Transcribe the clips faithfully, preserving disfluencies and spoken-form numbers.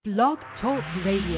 Blog Talk Radio.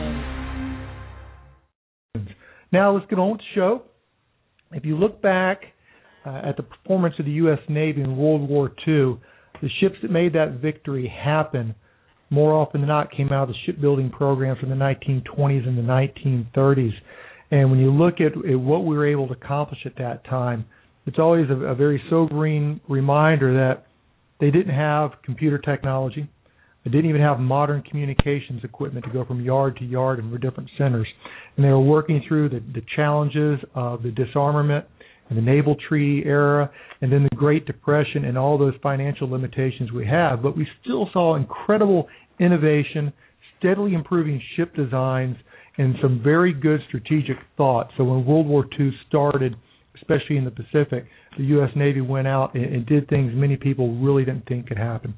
Now let's get on with the show. If you look back uh, at the performance of the U S Navy in World War Two, the ships that made that victory happen more often than not came out of the shipbuilding programs from the nineteen twenties and the nineteen thirties. And when you look at, at what we were able to accomplish at that time, it's always a, a very sobering reminder that they didn't have computer technology. They didn't even have modern communications equipment to go from yard to yard and for different centers. And they were working through the, the challenges of the disarmament and the naval treaty era and then the Great Depression and all those financial limitations we have. But we still saw incredible innovation, steadily improving ship designs, and some very good strategic thought. So when World War Two started, especially in the Pacific, the U S Navy went out and, and did things many people really didn't think could happen.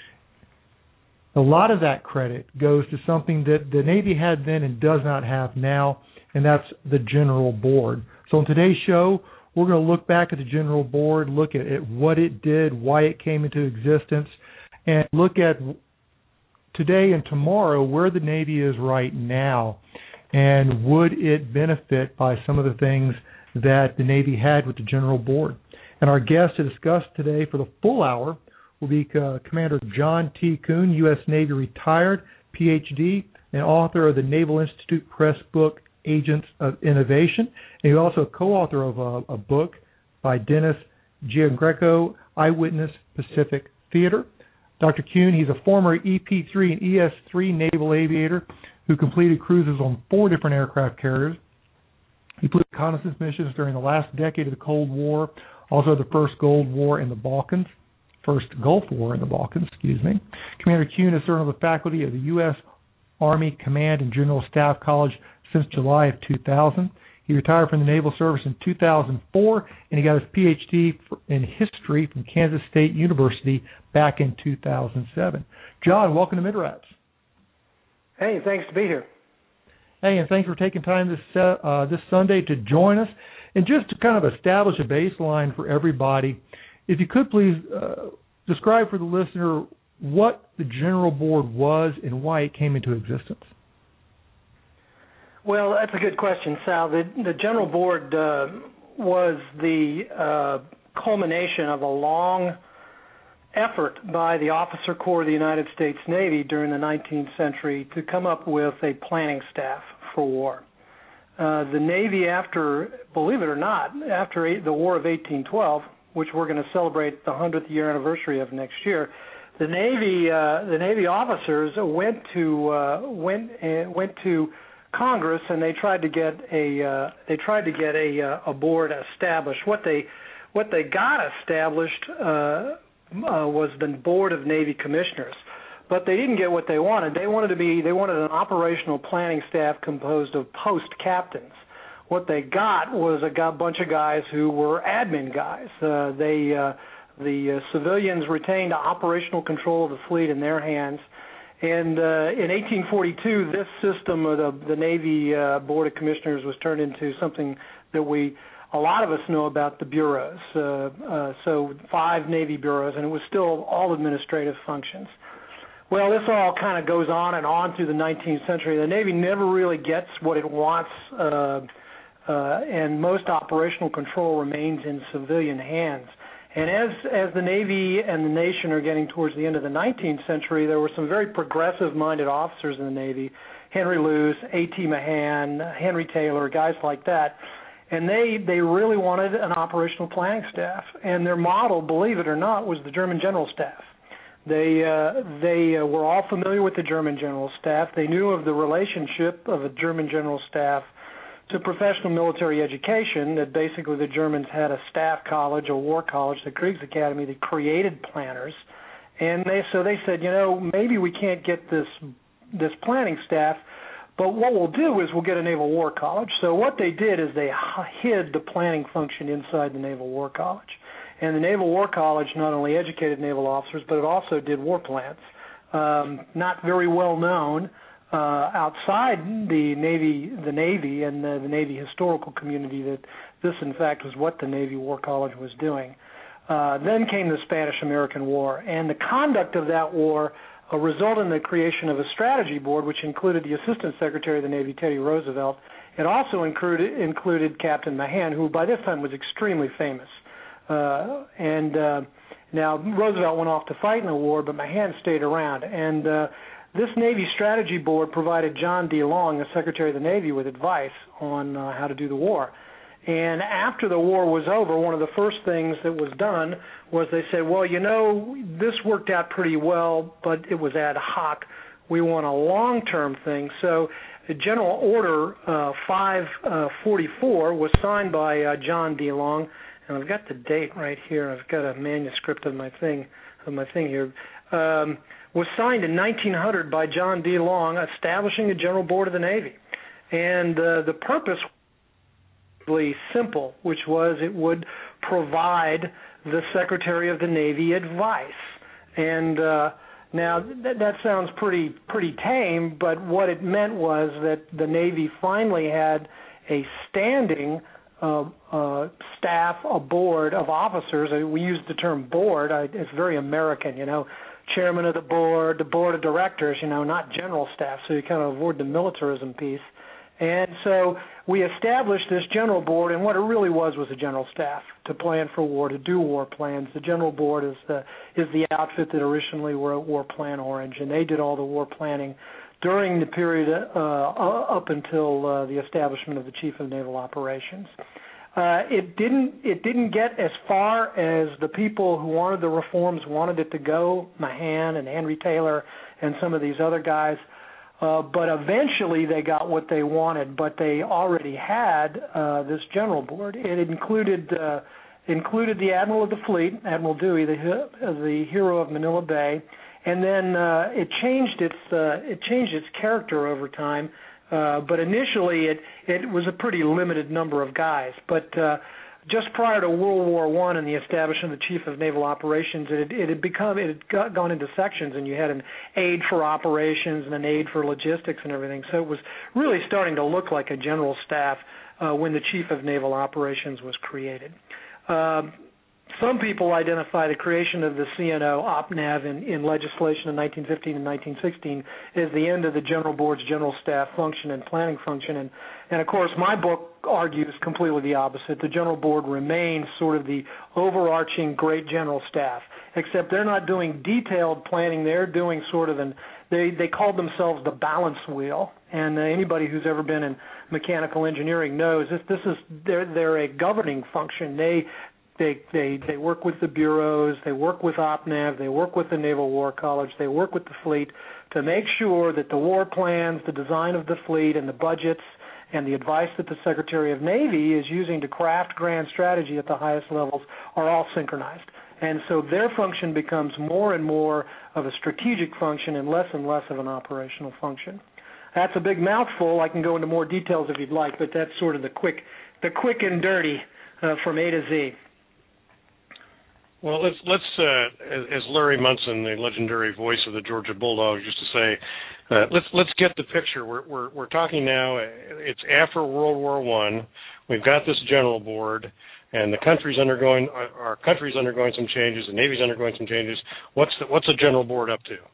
A lot of that credit goes to something that the Navy had then and does not have now, and that's the General Board. So on today's show, we're going to look back at the General Board, look at, at what it did, why it came into existence, and look at today and tomorrow where the Navy is right now, and would it benefit by some of the things that the Navy had with the General Board. And our guest to discuss today for the full hour will be uh, Commander John T. Kuhn, U S Navy retired, P H D, and author of the Naval Institute Press book, Agents of Innovation. And he's also a co-author of a, a book by Dennis Giangreco, Eyewitness Pacific Theater. Doctor Kuhn, he's a former E P three and E S three naval aviator who completed cruises on four different aircraft carriers. He flew reconnaissance missions during the last decade of the Cold War, also the first Cold War in the Balkans. First Gulf War in the Balkans, excuse me. Commander Kuhn has served on the faculty of the U S Army Command and General Staff College since July of two thousand. He retired from the Naval Service in two thousand four, and he got his P H D in history from Kansas State University back in two thousand seven. John, welcome to MidRats. Hey, thanks to be here. Hey, and thanks for taking time this uh, this Sunday to join us. And just to kind of establish a baseline for everybody, if you could please uh, describe for the listener what the General Board was and why it came into existence. Well, that's a good question, Sal. The, the General Board uh, was the uh, culmination of a long effort by the Officer Corps of the United States Navy during the nineteenth century to come up with a planning staff for war. Uh, the Navy, after, believe it or not, after eight, the War of eighteen twelve, which we're going to celebrate the hundredth year anniversary of next year, the Navy uh, the Navy officers went to uh, went uh, went to Congress and they tried to get a uh, they tried to get a uh, a board established. What they what they got established uh, uh, was the Board of Navy Commissioners, but they didn't get what they wanted. They wanted to be they wanted an operational planning staff composed of post captains. What they got was a bunch of guys who were admin guys. Uh, they, uh, the uh, civilians retained operational control of the fleet in their hands. And uh, in eighteen forty-two, this system of the, the Navy uh, Board of Commissioners was turned into something that we, a lot of us know about, the bureaus. Uh, uh, so five Navy bureaus, and it was still all administrative functions. Well, this all kind of goes on and on through the nineteenth century. The Navy never really gets what it wants. Uh, Uh, and most operational control remains in civilian hands. And as as the Navy and the nation are getting towards the end of the nineteenth century, there were some very progressive-minded officers in the Navy, Henry Luce, A T Mahan, Henry Taylor, guys like that. And they, they really wanted an operational planning staff. And their model, believe it or not, was the German General Staff. They, uh, they uh, were all familiar with the German General Staff. They knew of the relationship of a German General Staff to professional military education, that basically the Germans had a staff college, a war college, the Kriegsakademie, that created planners. And they, so they said, you know, maybe we can't get this this planning staff, but what we'll do is we'll get a Naval War College. So what they did is they hid the planning function inside the Naval War College. And the Naval War College not only educated naval officers, but it also did war plans. Um, not very well known Uh, outside the Navy, the Navy and the, the Navy historical community, that this, in fact, was what the Navy War College was doing. Uh, then came the Spanish-American War, and the conduct of that war uh, result in the creation of a strategy board, which included the Assistant Secretary of the Navy, Teddy Roosevelt. It also included, included Captain Mahan, who by this time was extremely famous. Uh, and uh, now Roosevelt went off to fight in the war, but Mahan stayed around. And uh, this Navy Strategy Board provided John D. Long, the Secretary of the Navy, with advice on uh, how to do the war. And after the war was over, one of the first things that was done was they said, well, you know, this worked out pretty well, but it was ad hoc. We want a long-term thing. So the General Order uh, five forty-four was signed by uh, John D. Long, and I've got the date right here. I've got a manuscript of my thing, of my thing here. Um, was signed in nineteen hundred by John D. Long, establishing a General Board of the Navy, and uh, the purpose simple, which was it would provide the Secretary of the Navy advice. And uh, now th- that sounds pretty pretty tame, but what it meant was that the Navy finally had a standing uh, uh, staff, a board of officers. Uh, we use the term board. I, it's very American, you know, chairman of the board, the board of directors, you know, not general staff, so you kind of avoid the militarism piece. And so we established this general board, and what it really was was a general staff to plan for war, to do war plans. The general board is the is the outfit that originally wrote War Plan Orange, and they did all the war planning during the period uh, up until uh, the establishment of the Chief of Naval Operations. Uh, it didn't it didn't get as far as the people who wanted the reforms wanted it to go, Mahan and Henry Taylor and some of these other guys. Uh, but eventually they got what they wanted, but they already had uh, this general board. It included uh, included the Admiral of the Fleet, Admiral Dewey, the the hero of Manila Bay, and then uh, it changed its uh, it changed its character over time. Uh, but initially it it was a pretty limited number of guys. But uh, just prior to World War One and the establishment of the Chief of Naval Operations, it had, it had become it had got, gone into sections, and you had an aide for operations and an aide for logistics and everything. So it was really starting to look like a general staff uh, when the Chief of Naval Operations was created. Um, some people identify the creation of the C N O, OPNAV, in, in legislation in nineteen fifteen and nineteen sixteen as the end of the General Board's general staff function and planning function. And, and of course, my book argues completely the opposite. The General Board remains sort of the overarching great general staff, except they're not doing detailed planning. They're doing sort of an, they, they called themselves the balance wheel. And uh, anybody who's ever been in mechanical engineering knows this, this is, they're, they're a governing function. They They, they they work with the bureaus, they work with OPNAV, they work with the Naval War College, they work with the fleet to make sure that the war plans, the design of the fleet, and the budgets, and the advice that the Secretary of Navy is using to craft grand strategy at the highest levels are all synchronized. And so their function becomes more and more of a strategic function and less and less of an operational function. That's a big mouthful. I can go into more details if you'd like, but that's sort of the quick, the quick and dirty uh, from A to Z. Well, let's let's uh, as, as Larry Munson, the legendary voice of the Georgia Bulldogs, used to say, uh, let's let's get the picture. We're we're we're talking now. It's after World War One. We've got this general board, and the country's undergoing our country's undergoing some changes. The Navy's undergoing some changes. What's the, what's the general board up to?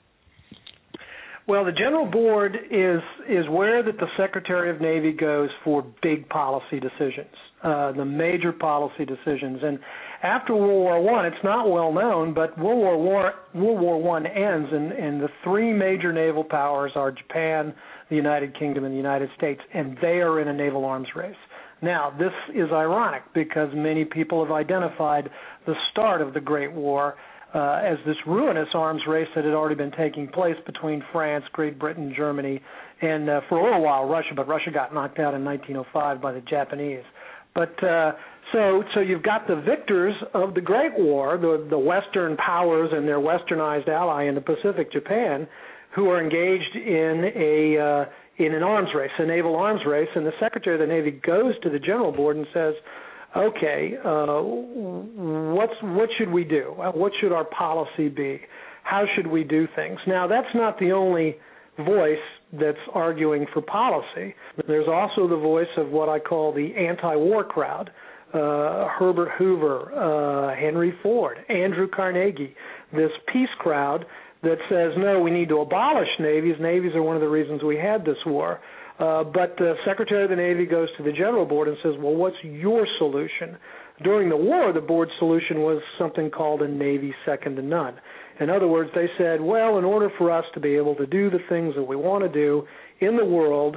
Well, the general board is is where that the Secretary of Navy goes for big policy decisions, uh, the major policy decisions. And after World War One, it's not well known, but World War War World War One ends, and, and the three major naval powers are Japan, the United Kingdom, and the United States, and they are in a naval arms race. Now, this is ironic because many people have identified the start of the Great War Uh, as this ruinous arms race that had already been taking place between France, Great Britain, Germany, and uh, for a little while Russia, but Russia got knocked out in nineteen oh five by the Japanese. But uh, so so you've got the victors of the Great War, the, the Western powers and their westernized ally in the Pacific, Japan, who are engaged in a uh, in an arms race, a naval arms race, and the Secretary of the Navy goes to the General Board and says, okay, uh, what's, what should we do? What should our policy be? How should we do things? Now, that's not the only voice that's arguing for policy. There's also the voice of what I call the anti-war crowd, uh, Herbert Hoover, uh, Henry Ford, Andrew Carnegie, this peace crowd that says, no, we need to abolish navies. Navies are one of the reasons we had this war. Uh, but the Secretary of the Navy goes to the General Board and says, well, what's your solution? During the war, the board's solution was something called a Navy second to none. In other words, they said, well, in order for us to be able to do the things that we want to do in the world,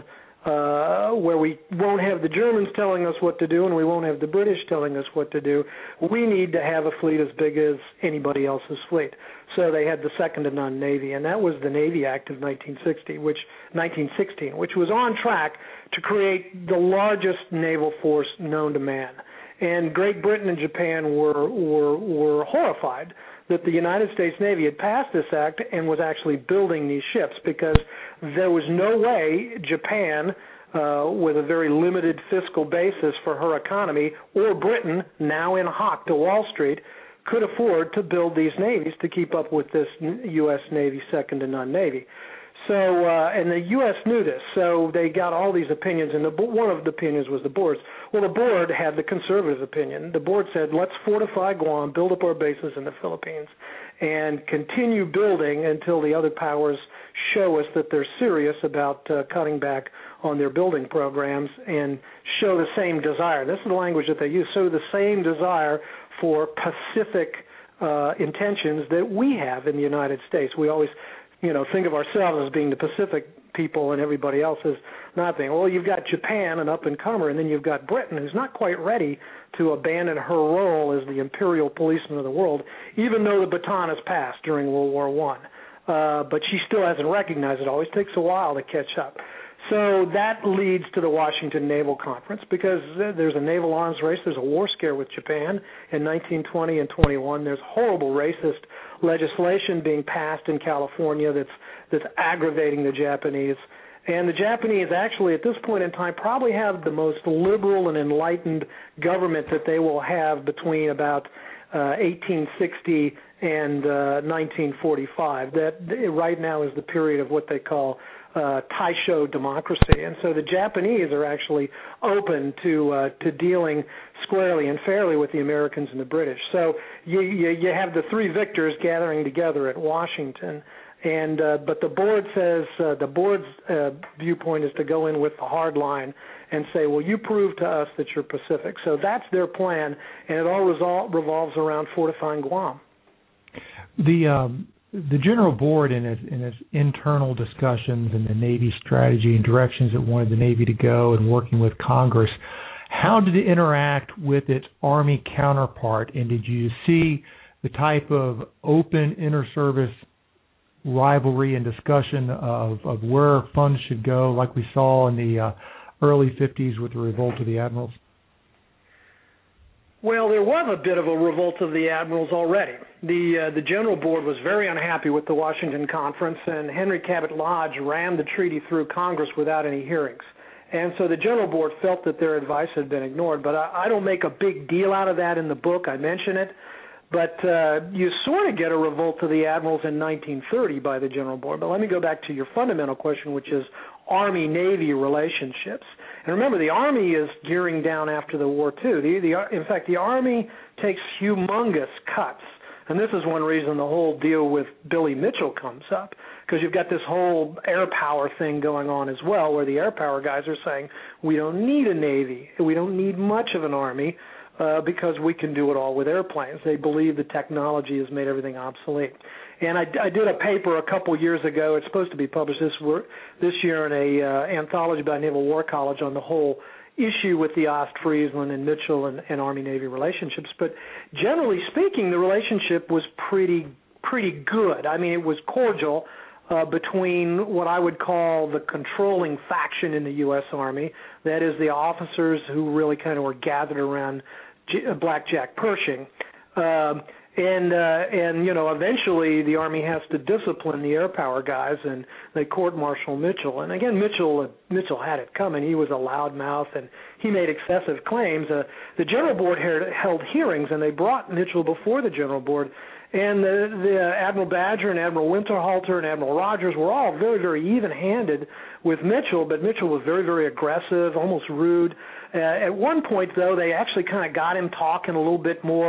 uh, where we won't have the Germans telling us what to do and we won't have the British telling us what to do, we need to have a fleet as big as anybody else's fleet. So they had the second to none Navy, and that was the Navy Act of nineteen sixty, which nineteen sixteen, which was on track to create the largest naval force known to man. And Great Britain and Japan were were were horrified that the United States Navy had passed this act and was actually building these ships, because there was no way Japan, uh, with a very limited fiscal basis for her economy, or Britain, now in hock to Wall Street, could afford to build these navies to keep up with this U S Navy second to none Navy. So, uh, and the U S knew this, so they got all these opinions, and the, one of the opinions was the board's. Well, the board had the conservative opinion. The board said, let's fortify Guam, build up our bases in the Philippines, and continue building until the other powers show us that they're serious about uh, cutting back on their building programs and show the same desire. This is the language that they use, show the same desire for Pacific uh, intentions that we have in the United States. We always, you know, think of ourselves as being the Pacific people and everybody else is not being. Well, you've got Japan, an up-and-comer, and then you've got Britain, who's not quite ready to abandon her role as the imperial policeman of the world, even though the baton has passed during World War One. Uh, but she still hasn't recognized it. It always takes a while to catch up. So that leads to the Washington Naval Conference, because there's a naval arms race. There's a war scare with Japan in nineteen twenty and twenty-one. There's horrible racist legislation being passed in California that's that's aggravating the Japanese. And the Japanese actually, at this point in time, probably have the most liberal and enlightened government that they will have between about uh, eighteen sixty and uh, nineteen forty-five. That right now is the period of what they call Uh, Taisho democracy, and so the Japanese are actually open to uh, to dealing squarely and fairly with the Americans and the British. So you you, you have the three victors gathering together at Washington, and uh, but the board says uh, the board's uh, viewpoint is to go in with the hard line and say, well, you prove to us that you're Pacific. So that's their plan, and it all resol- revolves around fortifying Guam. The um The General Board, in its, in its internal discussions and the Navy strategy and directions it wanted the Navy to go, and working with Congress, how did it interact with its Army counterpart? And did you see the type of open inter-service rivalry and discussion of, of where funds should go, like we saw in the uh, early fifties with the Revolt of the Admirals? Well, there was a bit of a revolt of the admirals already. The uh, the General Board was very unhappy with the Washington Conference, and Henry Cabot Lodge ran the treaty through Congress without any hearings. And so the General Board felt that their advice had been ignored. But I, I don't make a big deal out of that in the book. I mention it. But uh, you sort of get a revolt of the admirals in nineteen thirty by the General Board. But let me go back to your fundamental question, which is Army-Navy relationships. And remember, the Army is gearing down after the war, too. The, the, in fact, the Army takes humongous cuts. And this is one reason the whole deal with Billy Mitchell comes up, because you've got this whole air power thing going on as well, where the air power guys are saying, we don't need a Navy. We don't need much of an Army uh, because we can do it all with airplanes. They believe the technology has made everything obsolete. And I, I did a paper a couple years ago. It's supposed to be published this this year in a uh, anthology by Naval War College on the whole issue with the Ostfriesland and Mitchell and, and Army-Navy relationships. But generally speaking, the relationship was pretty pretty good. I mean, it was cordial uh, between what I would call the controlling faction in the U S Army, that is the officers who really kind of were gathered around G- Black Jack Pershing. Um, And, uh, and you know, eventually the Army has to discipline the air power guys, and they court-martial Mitchell. And again, Mitchell uh, Mitchell had it coming. He was a loudmouth, and he made excessive claims. Uh, the General Board had, held hearings, and they brought Mitchell before the General Board. And the, the Admiral Badger and Admiral Winterhalter and Admiral Rogers were all very, very even-handed with Mitchell, but Mitchell was very, very aggressive, almost rude. Uh, at one point, though, they actually kind of got him talking a little bit more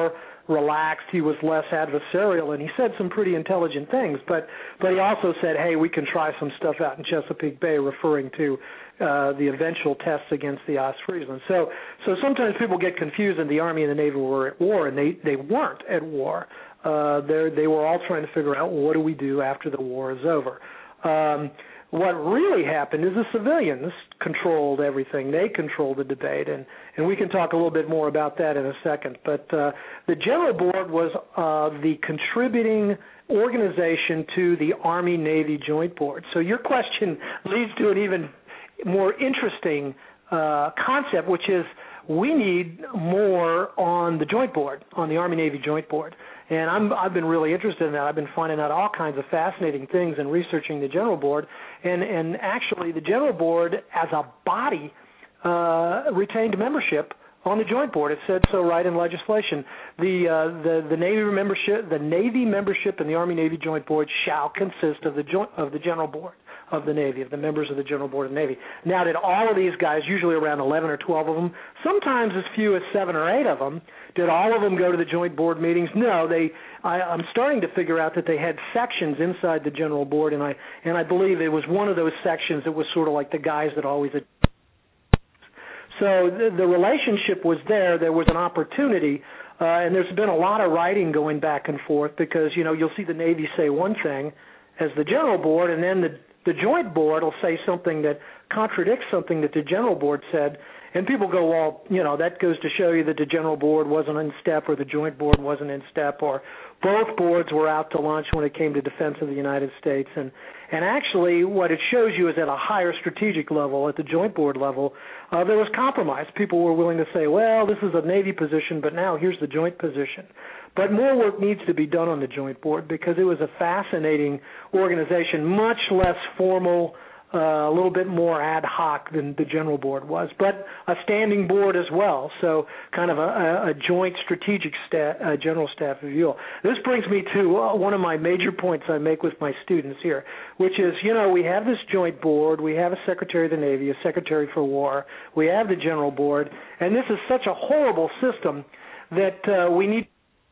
relaxed, he was less adversarial, and he said some pretty intelligent things. But but he also said, hey, we can try some stuff out in Chesapeake Bay, referring to uh, the eventual tests against the Ostfriesland. So so sometimes people get confused, and the Army and the Navy were at war, and they, they weren't at war. Uh, they they were all trying to figure out, well, what do we do after the war is over. Um, what really happened is the civilians controlled everything. They controlled the debate, and, and we can talk a little bit more about that in a second. But uh, the General Board was uh, the contributing organization to the Army-Navy Joint Board. So your question leads to an even more interesting uh, concept, which is we need more on the Joint Board, on the Army-Navy Joint Board. And I'm, I've been really interested in that. I've been finding out all kinds of fascinating things and researching the General Board. And, and actually, the General Board, as a body, uh, retained membership on the Joint Board. It said so right in legislation. The, uh, the the Navy membership, the Navy membership in the Army-Navy Joint Board shall consist of the joint of the General Board of the Navy, of the members of the General Board of the Navy. Now, did all of these guys, usually around eleven or twelve of them, sometimes as few as seven or eight of them, did all of them go to the Joint Board meetings? No, they. I, I'm starting to figure out that they had sections inside the General Board, and I and I believe it was one of those sections that was sort of like the guys that always. So the, the relationship was there. There was an opportunity, uh, and there's been a lot of writing going back and forth because you know you'll see the Navy say one thing as the General Board, and then the The Joint Board will say something that contradicts something that the General Board said, and people go, well, you know, that goes to show you that the General Board wasn't in step or the Joint Board wasn't in step, or both boards were out to lunch when it came to defense of the United States. And, and actually what it shows you is at a higher strategic level, at the Joint Board level, uh, there was compromise. People were willing to say, well, this is a Navy position, but now here's the Joint position. But more work needs to be done on the Joint Board because it was a fascinating organization, much less formal, uh, a little bit more ad hoc than the General Board was, but a standing board as well, so kind of a, a joint strategic sta- uh, general staff review. This brings me to uh, one of my major points I make with my students here, which is, you know, we have this Joint Board, we have a Secretary of the Navy, a Secretary for War, we have the General Board, and this is such a horrible system that uh, we need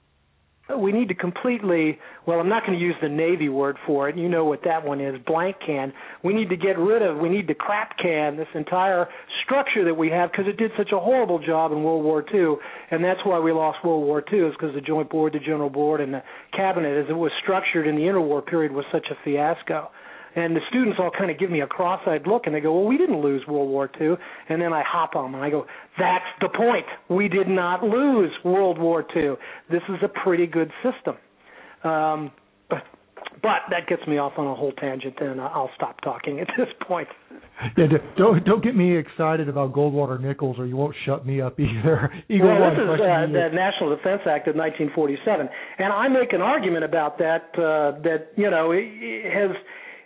We need to completely, well, I'm not going to use the Navy word for it. You know what that one is, blank can. We need to get rid of, we need to crap can this entire structure that we have because it did such a horrible job in World War Two, and that's why we lost World War Two is because the Joint Board, the General Board, and the Cabinet, as it was structured in the interwar period, was such a fiasco. And the students all kind of give me a cross-eyed look, and they go, well, we didn't lose World War Two. And then I hop on them, and I go, that's the point. We did not lose World War Two. This is a pretty good system. Um, but, but that gets me off on a whole tangent, and I'll stop talking at this point. Yeah, don't don't get me excited about Goldwater Nichols, or you won't shut me up either. Eagle well, one, this is uh, the National Defense Act of nineteen forty-seven, and I make an argument about that, uh, that, you know, it, it has...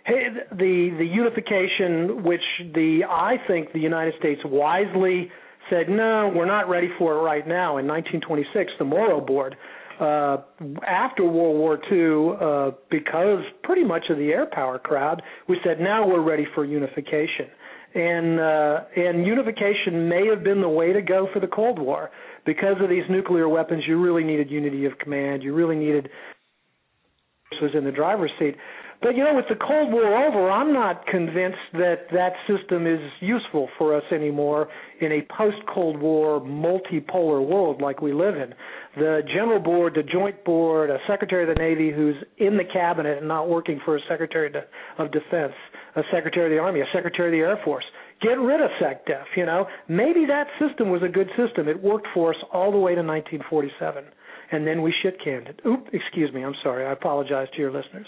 The the unification, which the I think the United States wisely said, no, we're not ready for it right now. In nineteen twenty-six, the Morrow Board, uh, after World War Two, uh, because pretty much of the air power crowd, we said now we're ready for unification. And uh, and unification may have been the way to go for the Cold War. Because of these nuclear weapons, you really needed unity of command. You really needed forces in the driver's seat. But, you know, with the Cold War over, I'm not convinced that that system is useful for us anymore in a post-Cold War multipolar world like we live in. The General Board, the Joint Board, a Secretary of the Navy who's in the Cabinet and not working for a Secretary of Defense, a Secretary of the Army, a Secretary of the Air Force. Get rid of SecDef, you know. Maybe that system was a good system. It worked for us all the way to nineteen forty-seven, and then we shit-canned it. Oop, excuse me, I'm sorry. I apologize to your listeners.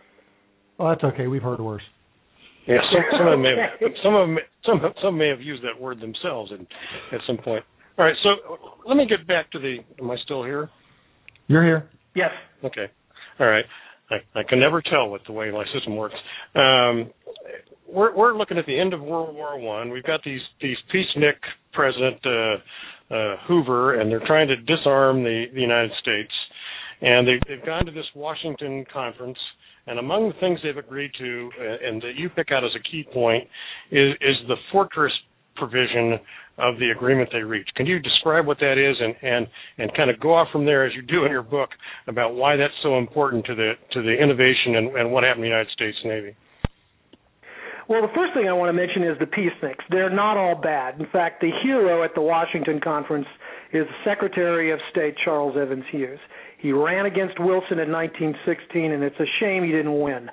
Oh, that's okay. We've heard worse. Yeah, some, some of them may have, some of them, some some may have used that word themselves in, at some point. All right, so let me get back to the. Am I still here? You're here. Yes. Okay. All right. I, I can never tell with the way my system works. Um, we're we're looking at the end of World War One. We've got these these peacenik President uh, uh, Hoover, and they're trying to disarm the, the United States, and they, they've gone to this Washington conference. And among the things they've agreed to, uh, and that you pick out as a key point, is, is the fortress provision of the agreement they reached. Can you describe what that is and, and, and kind of go off from there, as you do in your book, about why that's so important to the to the innovation and, and what happened in the United States Navy? Well, the first thing I want to mention is the peaceniks. They're not all bad. In fact, the hero at the Washington Conference is Secretary of State Charles Evans Hughes. He ran against Wilson in nineteen sixteen, and it's a shame he didn't win.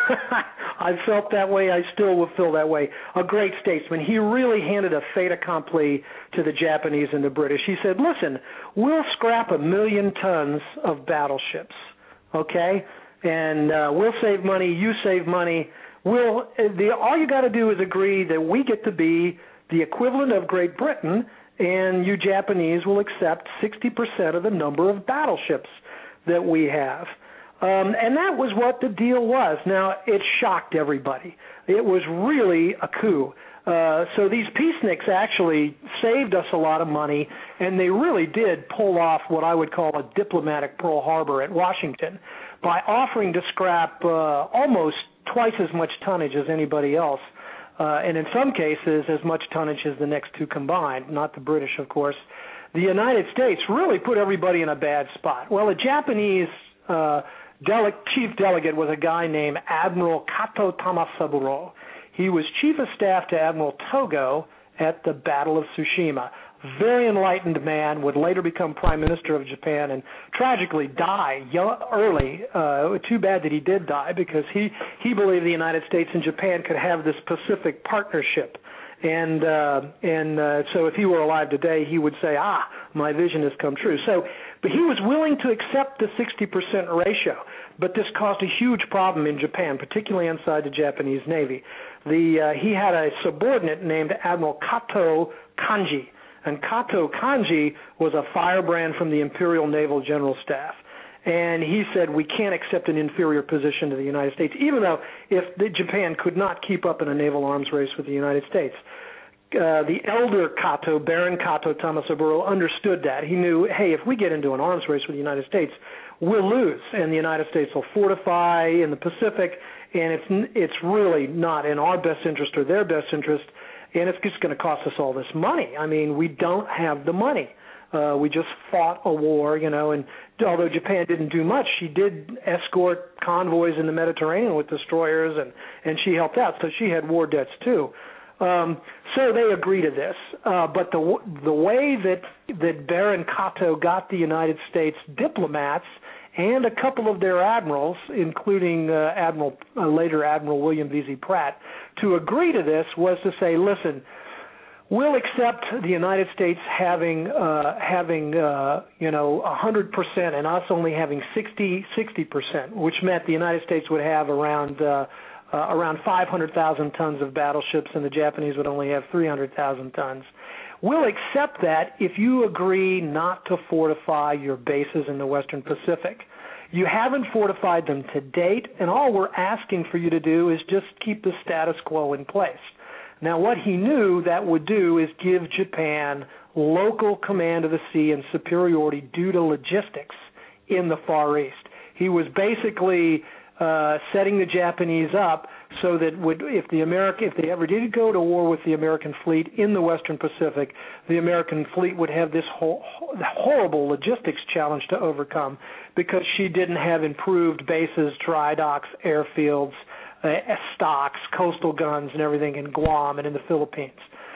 I felt that way. I still will feel that way. A great statesman. He really handed a fait accompli to the Japanese and the British. He said, listen, we'll scrap a million tons of battleships, okay? And uh, we'll save money, you save money. We'll, the, all you got to do is agree that we get to be the equivalent of Great Britain, and you Japanese will accept sixty percent of the number of battleships that we have. Um, and that was what the deal was. Now, it shocked everybody. It was really a coup. Uh, so these peaceniks actually saved us a lot of money, and they really did pull off what I would call a diplomatic Pearl Harbor at Washington by offering to scrap uh, almost twice as much tonnage as anybody else. Uh, and in some cases, as much tonnage as the next two combined, not the British, of course. The United States really put everybody in a bad spot. Well, a Japanese uh, dele- chief delegate was a guy named Admiral Kato Tamasaburo. He was chief of staff to Admiral Togo at the Battle of Tsushima. Very enlightened man, would later become prime minister of Japan and tragically die young, early. Uh, too bad that he did die, because he, he believed the United States and Japan could have this Pacific partnership. And uh, and uh, so if he were alive today, he would say, ah, my vision has come true. So, but he was willing to accept the sixty percent ratio. But this caused a huge problem in Japan, particularly inside the Japanese Navy. The uh, he had a subordinate named Admiral Kato Kanji. And Kato Kanji was a firebrand from the Imperial Naval General Staff. And he said, we can't accept an inferior position to the United States, even though if the, Japan could not keep up in a naval arms race with the United States. Uh, the elder Kato, Baron Kato Tamasaburo, understood that. He knew, hey, if we get into an arms race with the United States, we'll lose, and the United States will fortify in the Pacific, and it's it's really not in our best interest or their best interest, and it's just going to cost us all this money. I mean, we don't have the money. Uh, we just fought a war, you know, and although Japan didn't do much, she did escort convoys in the Mediterranean with destroyers, and, and she helped out, so she had war debts too. Um, so they agreed to this, uh, but the the way that that Baron Kato got the United States diplomats and a couple of their admirals, including uh, Admiral uh, later Admiral William Vesey Pratt, to agree to this was to say, listen, we'll accept the United States having uh, having uh, you know one hundred percent and us only having sixty percent, which meant the United States would have around uh, uh, around five hundred thousand tons of battleships, and the Japanese would only have three hundred thousand tons. We'll accept that if you agree not to fortify your bases in the Western Pacific. You haven't fortified them to date, and all we're asking for you to do is just keep the status quo in place. Now, what he knew that would do is give Japan local command of the sea and superiority due to logistics in the Far East. He was basically uh, setting the Japanese up so that would, if the America, if they ever did go to war with the American fleet in the Western Pacific, the American fleet would have this whole, horrible logistics challenge to overcome because she didn't have improved bases, dry docks, airfields, uh, stocks, coastal guns, and everything in Guam and in the Philippines.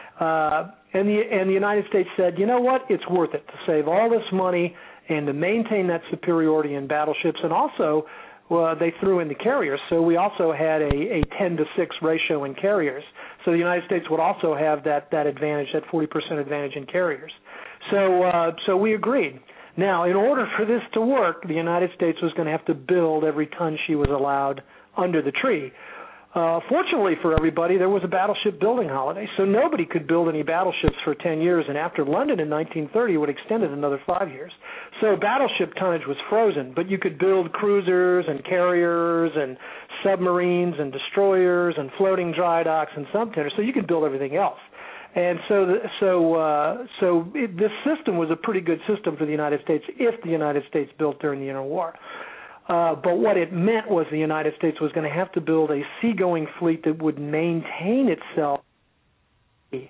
Uh, and the and the United States said, you know what, it's worth it to save all this money and to maintain that superiority in battleships, and also well, they threw in the carriers, so we also had a, a ten to six ratio in carriers. So the United States would also have that, that advantage, that forty percent advantage in carriers. So uh, so we agreed. Now, in order for this to work, the United States was going to have to build every ton she was allowed under the treaty. Uh, fortunately for everybody, there was a battleship building holiday, so nobody could build any battleships for ten years, and after London in nineteen thirty, it would extend it another five years. So battleship tonnage was frozen, but you could build cruisers and carriers and submarines and destroyers and floating dry docks and subtenders, so you could build everything else. And so, the, so, uh, so it, this system was a pretty good system for the United States if the United States built during the interwar. Uh, but what it meant was the United States was going to have to build a seagoing fleet that would maintain itself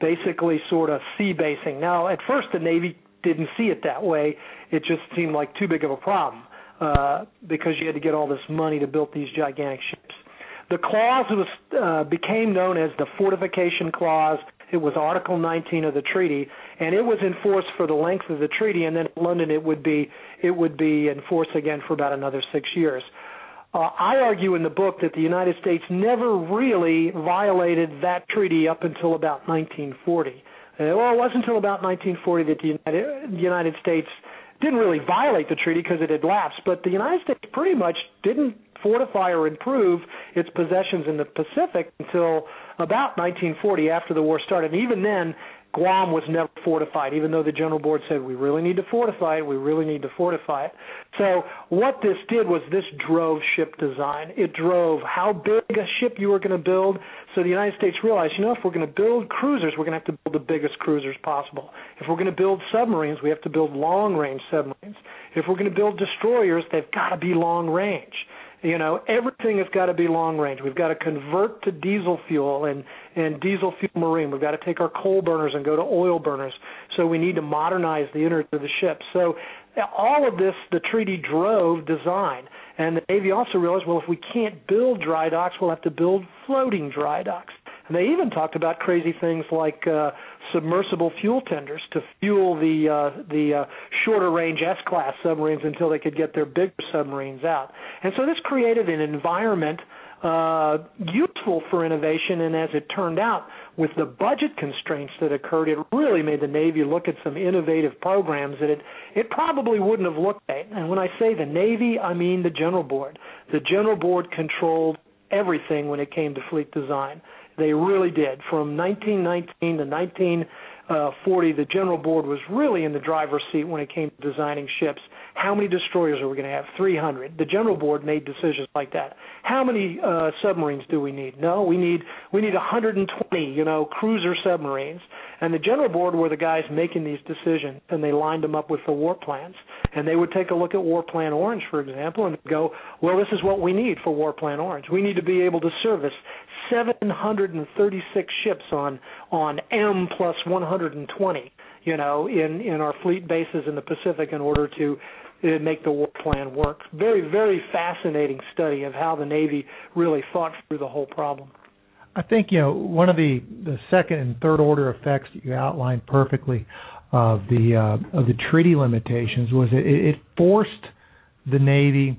basically sort of sea basing. Now, at first, the Navy didn't see it that way. It just seemed like too big of a problem uh, because you had to get all this money to build these gigantic ships. The clause was uh, became known as the Fortification Clause. It was Article nineteen of the treaty, and it was enforced for the length of the treaty. And then in London, it would be it would be enforced again for about another six years. Uh, I argue in the book that the United States never really violated that treaty up until about nineteen forty. Uh, well, it wasn't until about nineteen forty that the United, the United States didn't really violate the treaty because it had lapsed, but the United States pretty much didn't fortify or improve its possessions in the Pacific until about nineteen forty, after the war started. And even then, Guam was never fortified, even though the General Board said, we really need to fortify it, we really need to fortify it. So what this did was this drove ship design. It drove how big a ship you were going to build. So the United States realized, you know, if we're going to build cruisers, we're going to have to build the biggest cruisers possible. If we're going to build submarines, we have to build long-range submarines. If we're going to build destroyers, they've got to be long-range. You know, everything has got to be long range. We've got to convert to diesel fuel and, and diesel fuel marine. We've got to take our coal burners and go to oil burners. So we need to modernize the innards of the ship. So all of this, the treaty drove design. And the Navy also realized, well, if we can't build dry docks, we'll have to build floating dry docks. And they even talked about crazy things like uh, submersible fuel tenders to fuel the uh, the uh, shorter range S-class submarines until they could get their bigger submarines out. And so this created an environment uh, useful for innovation. And as it turned out, with the budget constraints that occurred, it really made the Navy look at some innovative programs that it it probably wouldn't have looked at. And when I say the Navy, I mean the General Board. The General Board controlled everything when it came to fleet design. They really did. From nineteen nineteen to nineteen forty, the General Board was really in the driver's seat when it came to designing ships. How many destroyers are we going to have? three hundred. The General Board made decisions like that. How many uh, submarines do we need? No, we need we need one hundred twenty, you know, cruiser submarines. And the General Board were the guys making these decisions, and they lined them up with the war plans. And they would take a look at War Plan Orange, for example, and go, well, this is what we need for War Plan Orange. We need to be able to service seven hundred thirty-six ships on on M plus one hundred twenty, you know, in, in our fleet bases in the Pacific in order to uh, make the war plan work. Very, very fascinating study of how the Navy really thought through the whole problem. I think, you know, one of the, the second and third order effects that you outlined perfectly of the uh, of the treaty limitations was it, it forced the Navy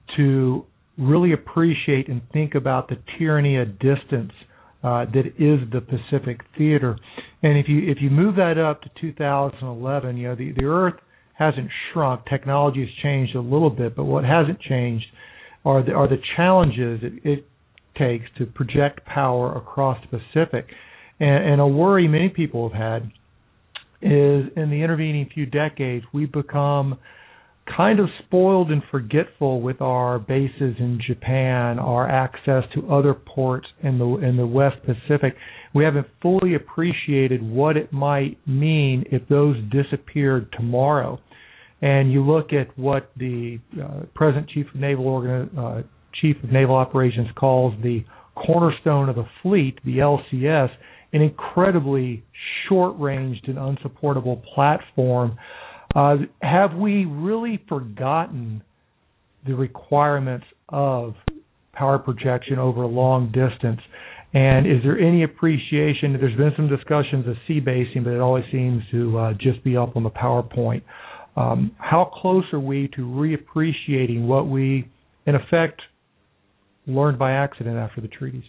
to really appreciate and think about the tyranny of distance uh, that is the Pacific theater. And if you if you move that up to two thousand eleven, you know, the, the Earth hasn't shrunk. Technology has changed a little bit, but what hasn't changed are the, are the challenges it, it takes to project power across the Pacific. And, and a worry many people have had is in the intervening few decades, we've become kind of spoiled and forgetful with our bases in Japan, our access to other ports in the in the West Pacific. We haven't fully appreciated what it might mean if those disappeared tomorrow. And you look at what the uh, present Chief of Naval Organ- uh, Chief of Naval Operations calls the cornerstone of the fleet, the L C S, an incredibly short-ranged and unsupportable platform. Uh, have we really forgotten the requirements of power projection over a long distance? And is there any appreciation? There's been some discussions of sea basing, but it always seems to uh, just be up on the PowerPoint. Um, how close are we to reappreciating what we, in effect, learned by accident after the treaties?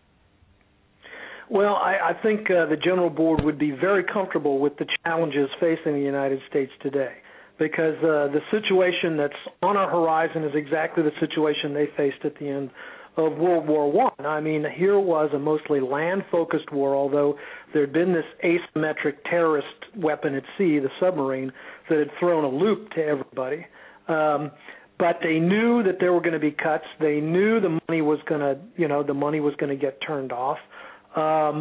Well, I, I think uh, the General Board would be very comfortable with the challenges facing the United States today, because uh, the situation that's on our horizon is exactly the situation they faced at the end of World War One. I. I mean, here was a mostly land-focused war, although there had been this asymmetric terrorist weapon at sea, the submarine, that had thrown a loop to everybody. Um, but they knew that there were going to be cuts. They knew the money was going to, you know, the money was going to get turned off. Um,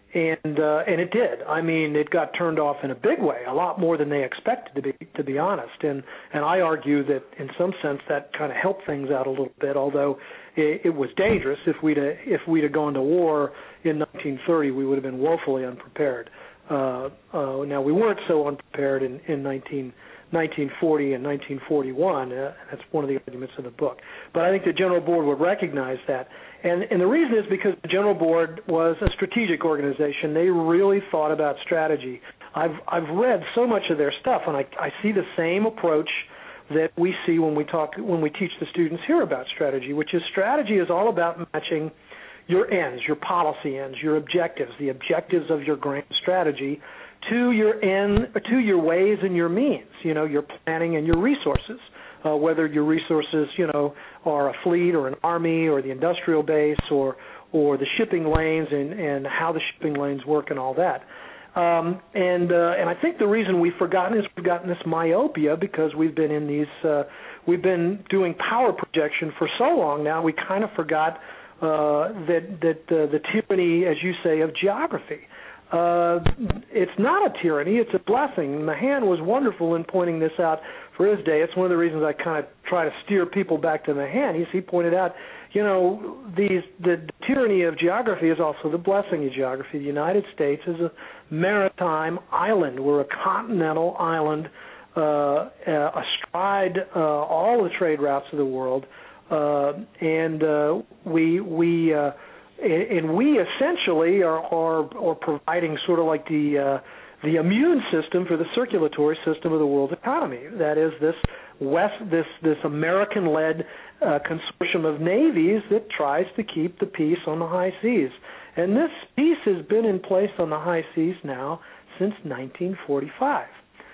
And uh, and it did. I mean, it got turned off in a big way, a lot more than they expected to be, to be honest. And and I argue that in some sense that kind of helped things out a little bit. Although it, it was dangerous. If we'd have, if we'd have gone to war in nineteen thirty, we would have been woefully unprepared. Uh, uh, now we weren't so unprepared in in nineteen forty and nineteen forty-one. Uh, that's one of the arguments in the book. But I think the General Board would recognize that. And, and the reason is because the General Board was a strategic organization. They really thought about strategy. I've I've read so much of their stuff, and I, I see the same approach that we see when we talk when we teach the students here about strategy, which is strategy is all about matching your ends, your policy ends, your objectives, the objectives of your grand strategy to your end, to your ways and your means, you know, your planning and your resources. Uh, whether your resources, you know, are a fleet or an army or the industrial base or or the shipping lanes and, and how the shipping lanes work and all that. Um, and uh, and I think the reason we've forgotten is we've gotten this myopia because we've been in these, uh, we've been doing power projection for so long now. We kind of forgot uh, that that uh, the tyranny, as you say, of geography. Uh, it's not a tyranny, it's a blessing. Mahan was wonderful in pointing this out for his day. It's one of the reasons I kind of try to steer people back to Mahan. He, he pointed out, you know, these, the, the tyranny of geography is also the blessing of geography. The United States is a maritime island. We're a continental island uh, uh, astride uh, all the trade routes of the world, uh, and uh, we we. Uh, And we essentially are, are, are providing sort of like the uh, the immune system for the circulatory system of the world economy. That is this West, this this American-led uh, consortium of navies that tries to keep the peace on the high seas. And this peace has been in place on the high seas now since nineteen forty-five.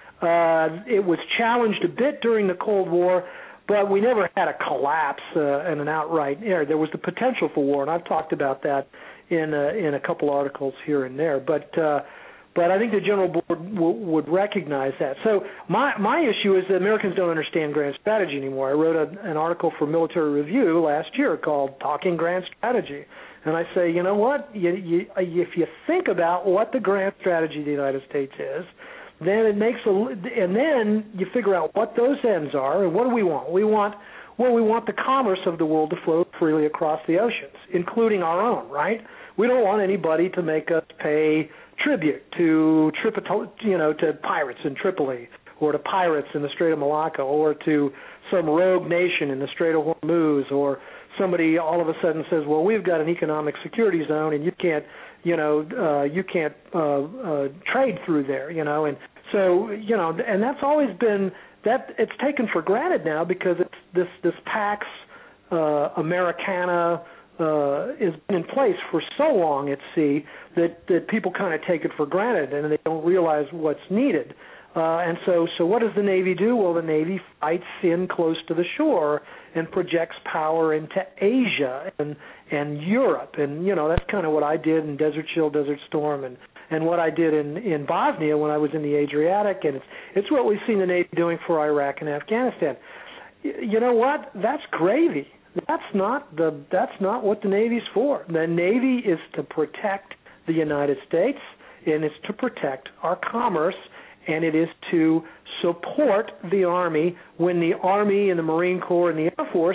Uh, it was challenged a bit during the Cold War. But we never had a collapse uh, and an outright error. There was the potential for war, and I've talked about that in a, in a couple articles here and there. But uh, but I think the General Board w- would recognize that. So my my issue is that Americans don't understand grand strategy anymore. I wrote a, an article for Military Review last year called "Talking Grand Strategy," and I say, you know what? You, you, if you think about what the grand strategy of the United States is, then it makes a, and then you figure out what those ends are, and what do we want? We want, well, we want the commerce of the world to flow freely across the oceans, including our own, right? We don't want anybody to make us pay tribute to, Tripoli, you know, to pirates in Tripoli, or to pirates in the Strait of Malacca, or to some rogue nation in the Strait of Hormuz, or somebody all of a sudden says, well, we've got an economic security zone, and you can't, you know, uh, you can't uh, uh, trade through there, you know, and so, you know, and that's always been, that it's taken for granted now because it's this, this Pax uh, Americana uh, has been in place for so long at sea that, that people kind of take it for granted and they don't realize what's needed. Uh, and so, so what does the Navy do? Well, the Navy fights in close to the shore and projects power into Asia and and Europe. And, you know, that's kind of what I did in Desert Shield, Desert Storm, and, and what I did in, in Bosnia when I was in the Adriatic. And it's, it's what we've seen the Navy doing for Iraq and Afghanistan. Y- you know what? That's gravy. That's not the that's not what the Navy's for. The Navy is to protect the United States, and it's to protect our commerce, and it is to support the Army when the Army and the Marine Corps and the Air Force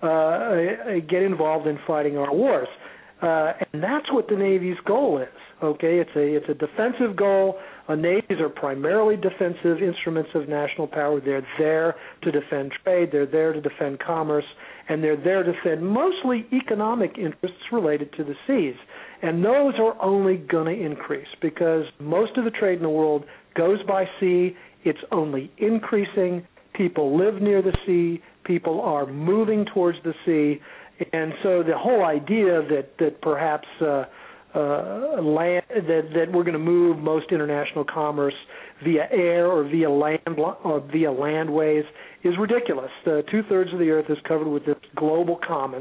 uh, get involved in fighting our wars. Uh, and that's what the Navy's goal is. Okay, it's a it's a defensive goal. Uh, navies are primarily defensive instruments of national power. They're there to defend trade. They're there to defend commerce, and they're there to defend mostly economic interests related to the seas. And those are only going to increase because most of the trade in the world goes by sea. It's only increasing. People live near the sea. People are moving towards the sea. And so the whole idea that, that perhaps uh, uh, land, that, that we're going to move most international commerce via air or via land or via landways is ridiculous. Uh, two-thirds of the earth is covered with this global commons.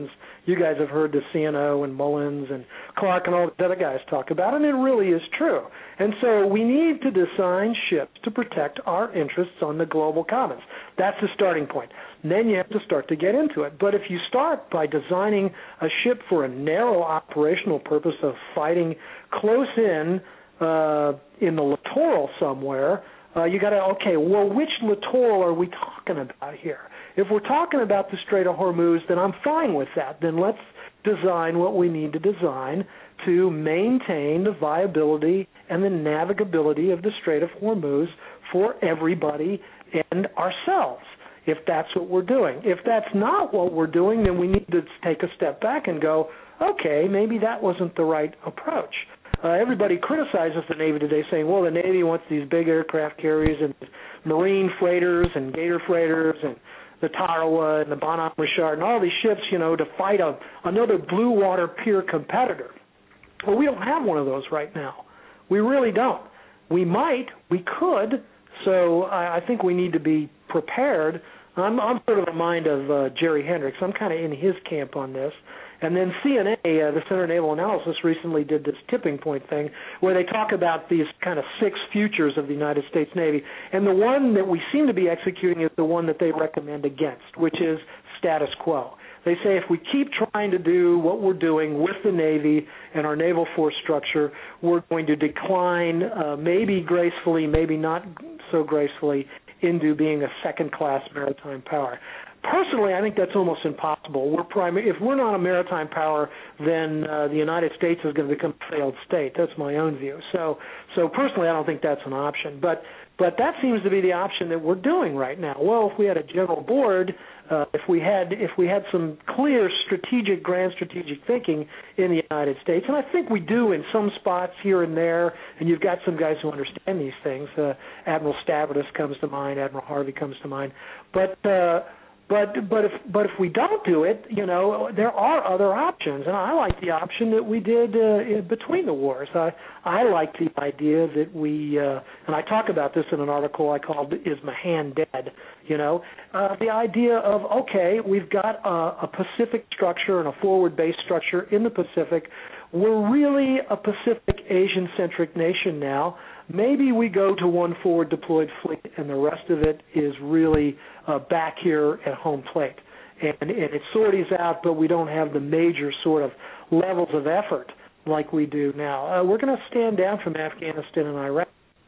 you guys have heard the C N O and Mullins and Clark and all the other guys talk about, and it really is true. And so we need to design ships to protect our interests on the global commons. That's the starting point. And then you have to start to get into it. But if you start by designing a ship for a narrow operational purpose of fighting close in, uh, in the littoral somewhere, uh, you got to, okay, well, which littoral are we talking about here? If we're talking about the Strait of Hormuz, then I'm fine with that. Then let's design what we need to design to maintain the viability and the navigability of the Strait of Hormuz for everybody and ourselves, if that's what we're doing. If that's not what we're doing, then we need to take a step back and go, okay, maybe that wasn't the right approach. Uh, everybody criticizes the Navy today, saying, well, the Navy wants these big aircraft carriers and marine freighters and gator freighters and the Tarawa and the Bonhomme Richard and all these ships, you know, to fight a, another blue water peer competitor. Well, we don't have one of those right now. We really don't. We might, we could, so I, I think we need to be prepared. I'm, I'm sort of the mind of uh, Jerry Hendricks. I'm kind of in his camp on this. And then C N A, uh, the Center of Naval Analysis, recently did this tipping point thing where they talk about these kind of six futures of the United States Navy. And the one that we seem to be executing is the one that they recommend against, which is status quo. They say if we keep trying to do what we're doing with the Navy and our naval force structure, we're going to decline, uh, maybe gracefully, maybe not so gracefully, into being a second-class maritime power. Personally, I think that's almost impossible. We're primary, if we're not a maritime power, then uh, the United States is going to become a failed state. That's my own view. So, so personally, I don't think that's an option. But, but that seems to be the option that we're doing right now. Well, if we had a general board, uh, if we had, if we had some clear strategic, grand strategic thinking in the United States, and I think we do in some spots here and there, and you've got some guys who understand these things. Uh, Admiral Stavridis comes to mind. Admiral Harvey comes to mind. But uh, But but if but if we don't do it, you know, there are other options, and I like the option that we did uh, in between the wars. I I like the idea that we, uh, and I talk about this in an article I called "Is My Hand Dead?" You know, uh, the idea of okay, we've got a, a Pacific structure and a forward-based structure in the Pacific. We're really a Pacific Asian-centric nation now. Maybe we go to one forward deployed fleet and the rest of it is really uh, back here at home plate. And, and it sorties out, but we don't have the major sort of levels of effort like we do now. Uh, we're going to stand down from Afghanistan and Iraq.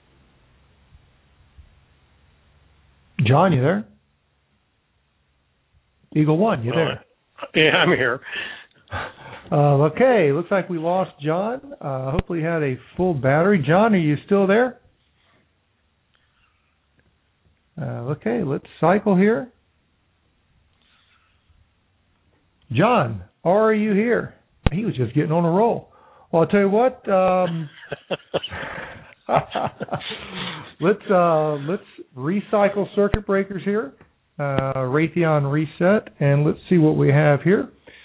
John, you there? Eagle One, you there? Uh, yeah, I'm here. Uh, okay, looks like we lost John. Uh, hopefully he had a full battery. John, are you still there? Uh, okay, let's cycle here. John, are you here? He was just getting on a roll. Well, I'll tell you what. Um, let's uh, let's recycle circuit breakers here. Uh, Raytheon reset, and let's see what we have here.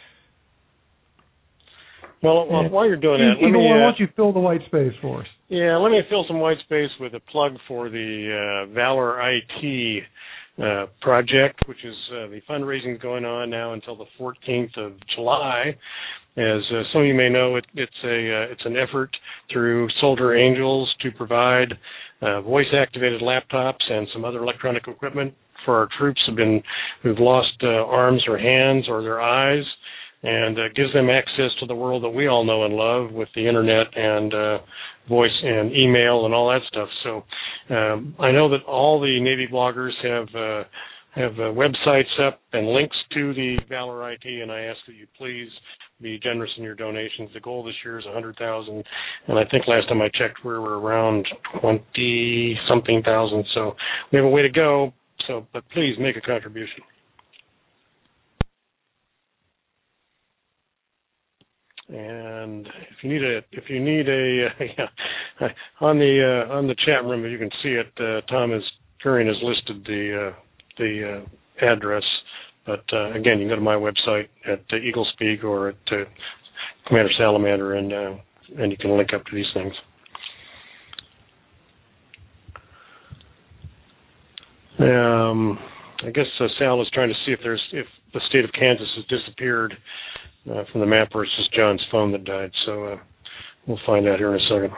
Well, well, while you're doing that, let Eagle me, One, uh, why don't you fill the white space for us? Yeah, let me fill some white space with a plug for the uh, Valor I T uh, project, which is uh, the fundraising going on now until the fourteenth of July. As uh, some of you may know, it, it's a uh, it's an effort through Soldier Angels to provide uh, voice-activated laptops and some other electronic equipment for our troops who've been who've lost uh, arms or hands or their eyes, and uh, gives them access to the world that we all know and love with the internet and uh, voice and email and all that stuff. So um, I know that all the Navy bloggers have uh, have uh, websites up and links to the Valor I T, and I ask that you please be generous in your donations. The goal this year is one hundred thousand, and I think last time I checked we were around twenty-something thousand, so we have a way to go. So, but please make a contribution. And if you need a, if you need a, uh, yeah, on the uh, on the chat room, you can see it. Uh, Tom is Curran has listed the uh, the uh, address, but uh, again, you can go to my website at uh, Eagle Speak or at uh, Commander Salamander, and uh, and you can link up to these things. Um, I guess uh, Sal is trying to see if there's if the state of Kansas has disappeared. uh, from the map, or it's just John's phone that died. So uh, we'll find out here in a second.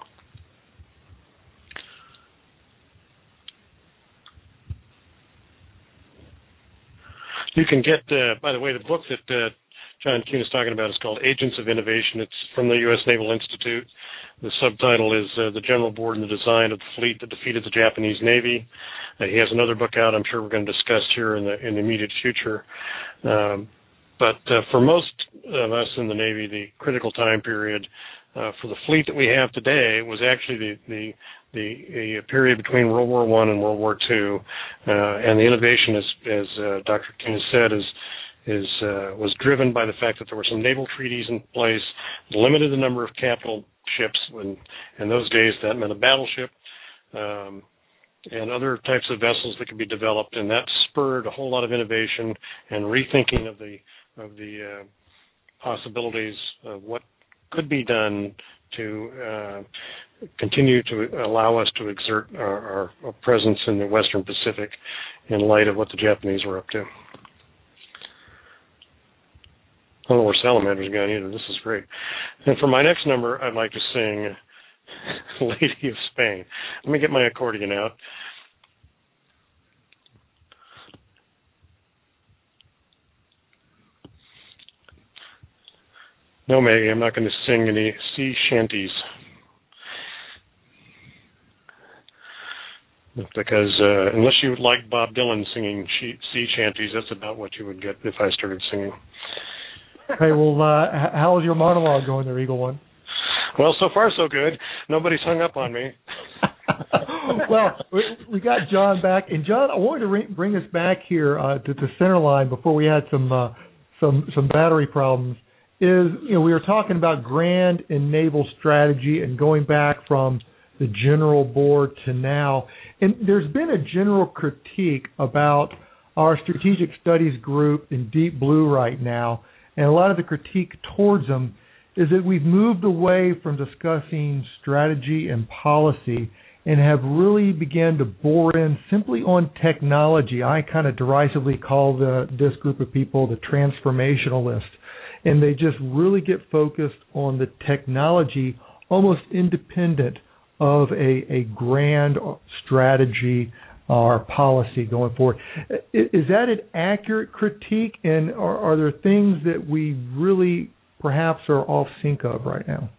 You can get, uh, by the way, the book that uh, John Kuhn is talking about is called Agents of Innovation. It's from the U S Naval Institute. The subtitle is uh, The General Board and the Design of the Fleet That Defeated the Japanese Navy. Uh, he has another book out I'm sure we're going to discuss here in the, in the immediate future. Um, but uh, for most of us in the Navy, the critical time period uh, for the fleet that we have today was actually the, the The, the period between World War One and World War Two, uh, and the innovation, as, as uh, Doctor King has said, is is uh, was driven by the fact that there were some naval treaties in place that limited the number of capital ships. When in those days, that meant a battleship um, and other types of vessels that could be developed, and that spurred a whole lot of innovation and rethinking of the of the uh, possibilities of what could be done to uh, continue to allow us to exert our, our presence in the Western Pacific in light of what the Japanese were up to. I don't know where Salamander's gone either. This is great. And for my next number, I'd like to sing Lady of Spain. Let me get my accordion out. No, Maggie, I'm not going to sing any sea shanties. Because uh, unless you like Bob Dylan singing sea shanties, that's about what you would get if I started singing. Hey, well, uh, how is your monologue going there, Eagle One? Well, so far so good. Nobody's hung up on me. Well, we, we got John back, and John, I wanted to re- bring us back here uh, to the center line before we had some uh, some some battery problems. Is you know we were talking about grand and naval strategy and going back from the general board to now. And there's been a general critique about our strategic studies group in Deep Blue right now, and a lot of the critique towards them is that we've moved away from discussing strategy and policy and have really begun to bore in simply on technology. I kind of derisively call the, this group of people the transformationalists, and they just really get focused on the technology, almost independent of a, a grand strategy or policy going forward. Is that an accurate critique, and are, are there things that we really perhaps are off sync of right now?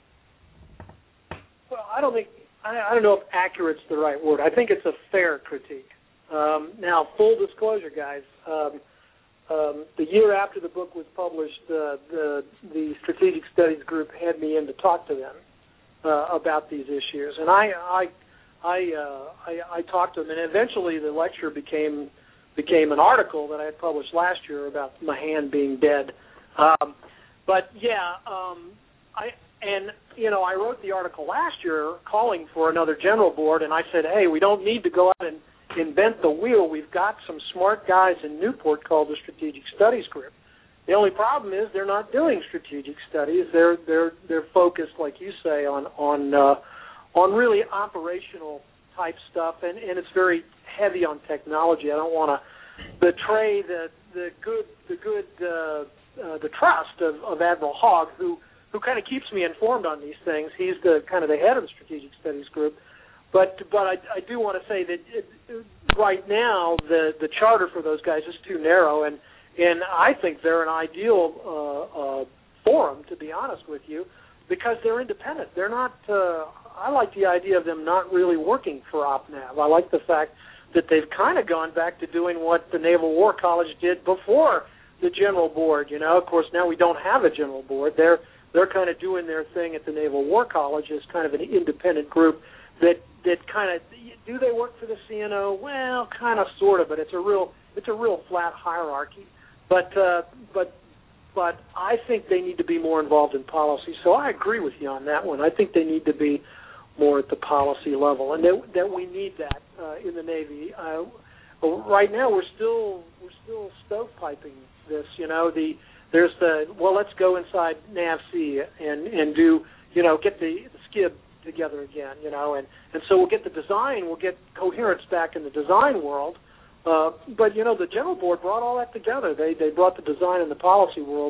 Well, I don't think, I, I don't know if accurate's the right word. I think it's a fair critique. Um, now, full disclosure, guys, um, um, the year after the book was published, uh, the, the Strategic Studies Group had me in to talk to them Uh, about these issues, and I I I, uh, I I talked to them, and eventually the lecture became became an article that I had published last year about Mahan being dead. Um, but yeah, um, I and you know I wrote the article last year calling for another general board, and I said, hey, we don't need to go out and invent the wheel. We've got some smart guys in Newport called the Strategic Studies Group. The only problem is they're not doing strategic studies. They're they're they're focused, like you say, on on uh, on really operational type stuff, and, and it's very heavy on technology. I don't want to betray the the good the good uh, uh, the trust of, of Admiral Hogg, who who kind of keeps me informed on these things. He's the kind of the head of the Strategic Studies Group. But but I, I do want to say that it, right now the the charter for those guys is too narrow, and. And I think they're an ideal uh, uh, forum, to be honest with you, because they're independent. They're not. Uh, I like the idea of them not really working for OPNAV. I like the fact that they've kind of gone back to doing what the Naval War College did before the General Board. You know, of course, now we don't have a General Board. They're they're kind of doing their thing at the Naval War College as kind of an independent group that that kind of do they work for the C N O? Well, kind of, sort of, but it's a real it's a real flat hierarchy. But uh, but but I think they need to be more involved in policy. So I agree with you on that one. I think they need to be more at the policy level, and that, that we need that uh, in the Navy. Uh, right now, we're still we're still stovepiping this. You know, the there's the well, let's go inside NAVSEA and and do you know get the, the skib together again. You know, and and so we'll get the design, we'll get coherence back in the design world. Uh, but, you know, the General Board brought all that together. They they brought the design and the policy worlds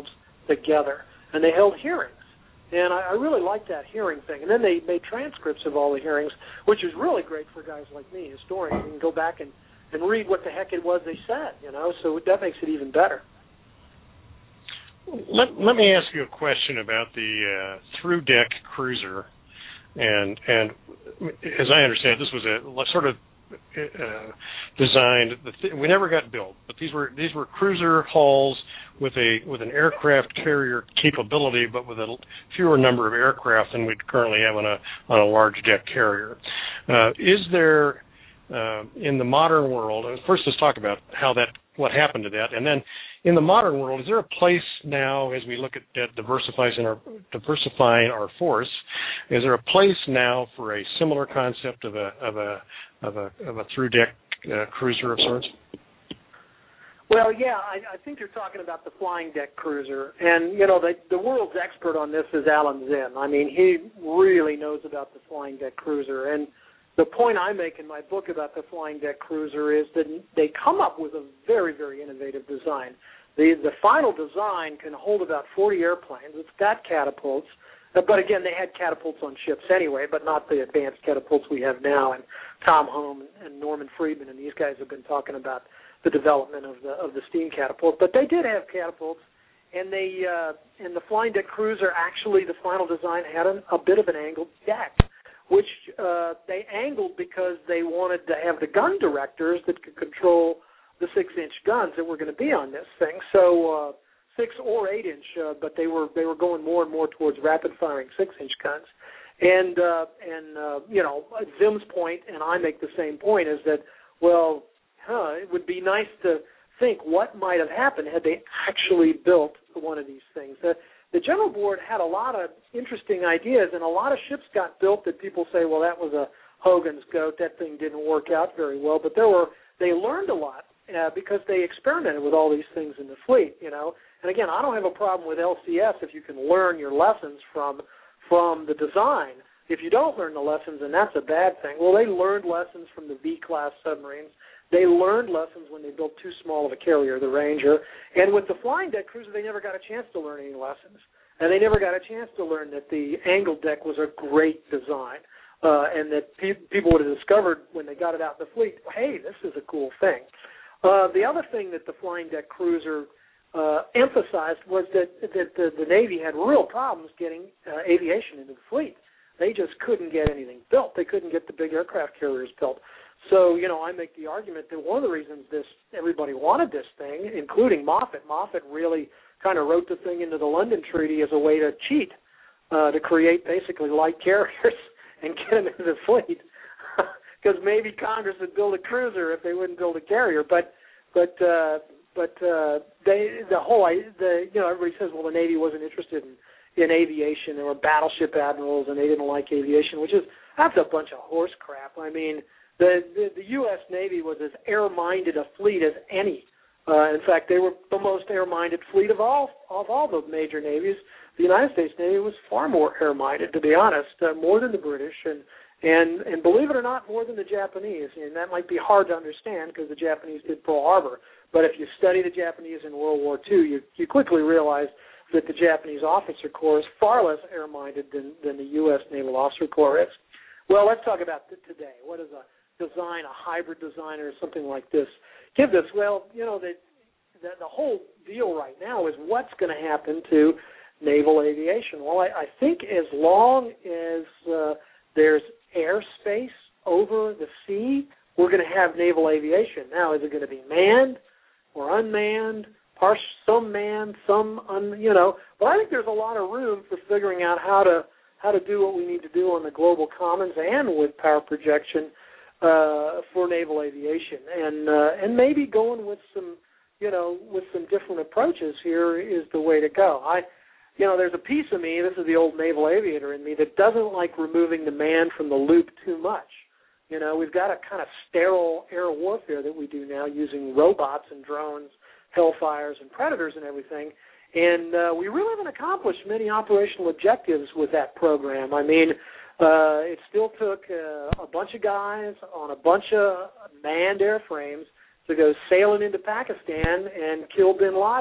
together, and they held hearings. And I, I really liked that hearing thing. And then they made transcripts of all the hearings, which is really great for guys like me, historians. You can go back and, and read what the heck it was they said, you know, so that makes it even better. Let, let me ask you a question about the uh, through-deck cruiser. And, and as I understand, this was a sort of uh, designed. We never got built, but these were these were cruiser hulls with a with an aircraft carrier capability, but with a fewer number of aircraft than we currently have on a on a large deck carrier. Uh, is there uh, in the modern world? First, let's talk about how that what happened to that, and then in the modern world, is there a place now, as we look at, at diversifying our diversifying our force, is there a place now for a similar concept of a of a of a of a through deck uh, cruiser of sorts? Well, yeah, I, I think you're talking about the flying deck cruiser, and you know the the world's expert on this is Alan Zinn. I mean, he really knows about the flying deck cruiser, and the point I make in my book about the flying deck cruiser is that they come up with a very, very innovative design. The the final design can hold about forty airplanes. It's got catapults, but again, they had catapults on ships anyway, but not the advanced catapults we have now. And Tom Home and Norman Friedman and these guys have been talking about the development of the of the steam catapult. But they did have catapults, and they uh, and the flying deck cruiser actually the final design had an, a bit of an angled deck, which uh, they angled because they wanted to have the gun directors that could control the six-inch guns that were going to be on this thing. So uh, six or eight-inch, uh, but they were they were going more and more towards rapid-firing six-inch guns. And uh, and uh, you know, Zim's point, and I make the same point, is that well, huh, it would be nice to think what might have happened had they actually built one of these things. The, the General Board had a lot of interesting ideas, and a lot of ships got built that people say, well, that was a Hogan's goat. That thing didn't work out very well. But there were they learned a lot uh, because they experimented with all these things in the fleet, you know. And again, I don't have a problem with L C S if you can learn your lessons from from the design. If you don't learn the lessons, then that's a bad thing. Well, they learned lessons from the V-class submarines. They learned lessons when they built too small of a carrier, the Ranger. And with the flying deck cruiser, they never got a chance to learn any lessons. And they never got a chance to learn that the angled deck was a great design uh, and that pe- people would have discovered when they got it out in the fleet, hey, this is a cool thing. Uh, the other thing that the flying deck cruiser uh, emphasized was that, that the, the Navy had real problems getting uh, aviation into the fleet. They just couldn't get anything built. They couldn't get the big aircraft carriers built. So, you know, I make the argument that one of the reasons this everybody wanted this thing, including Moffett, Moffett really kind of wrote the thing into the London Treaty as a way to cheat, uh, to create basically light carriers and get them into the fleet. Because maybe Congress would build a cruiser if they wouldn't build a carrier. But, but, uh, but uh, they, the whole, the, you know, everybody says, well, the Navy wasn't interested in, in aviation. There were battleship admirals, and they didn't like aviation, which is that's a bunch of horse crap. I mean. The, the, the U S Navy was as air-minded a fleet as any. Uh, in fact, they were the most air-minded fleet of all of all the major navies. The United States Navy was far more air-minded, to be honest, uh, more than the British, and, and and believe it or not, more than the Japanese. And that might be hard to understand because the Japanese did Pearl Harbor. But if you study the Japanese in World War Two, you, you quickly realize that the Japanese officer corps is far less air-minded than, than the U S Naval Officer Corps is. Well, let's talk about today. What is a design, a hybrid design or something like this give this? Well, you know, the, the, the whole deal right now is what's going to happen to naval aviation. Well, I, I think as long as uh, there's airspace over the sea, we're going to have naval aviation. Now, is it going to be manned or unmanned, par- some manned, some, un, you know, but I think there's a lot of room for figuring out how to how to do what we need to do on the global commons and with power projection Uh, for naval aviation, and uh, and maybe going with some, you know, with some different approaches here is the way to go. I, you know, there's a piece of me, this is the old naval aviator in me, that doesn't like removing the man from the loop too much. You know, we've got a kind of sterile air warfare that we do now using robots and drones, Hellfires and Predators and everything, and uh, we really haven't accomplished many operational objectives with that program. I mean, Uh, it still took uh, a bunch of guys on a bunch of manned airframes to go sailing into Pakistan and kill bin Laden.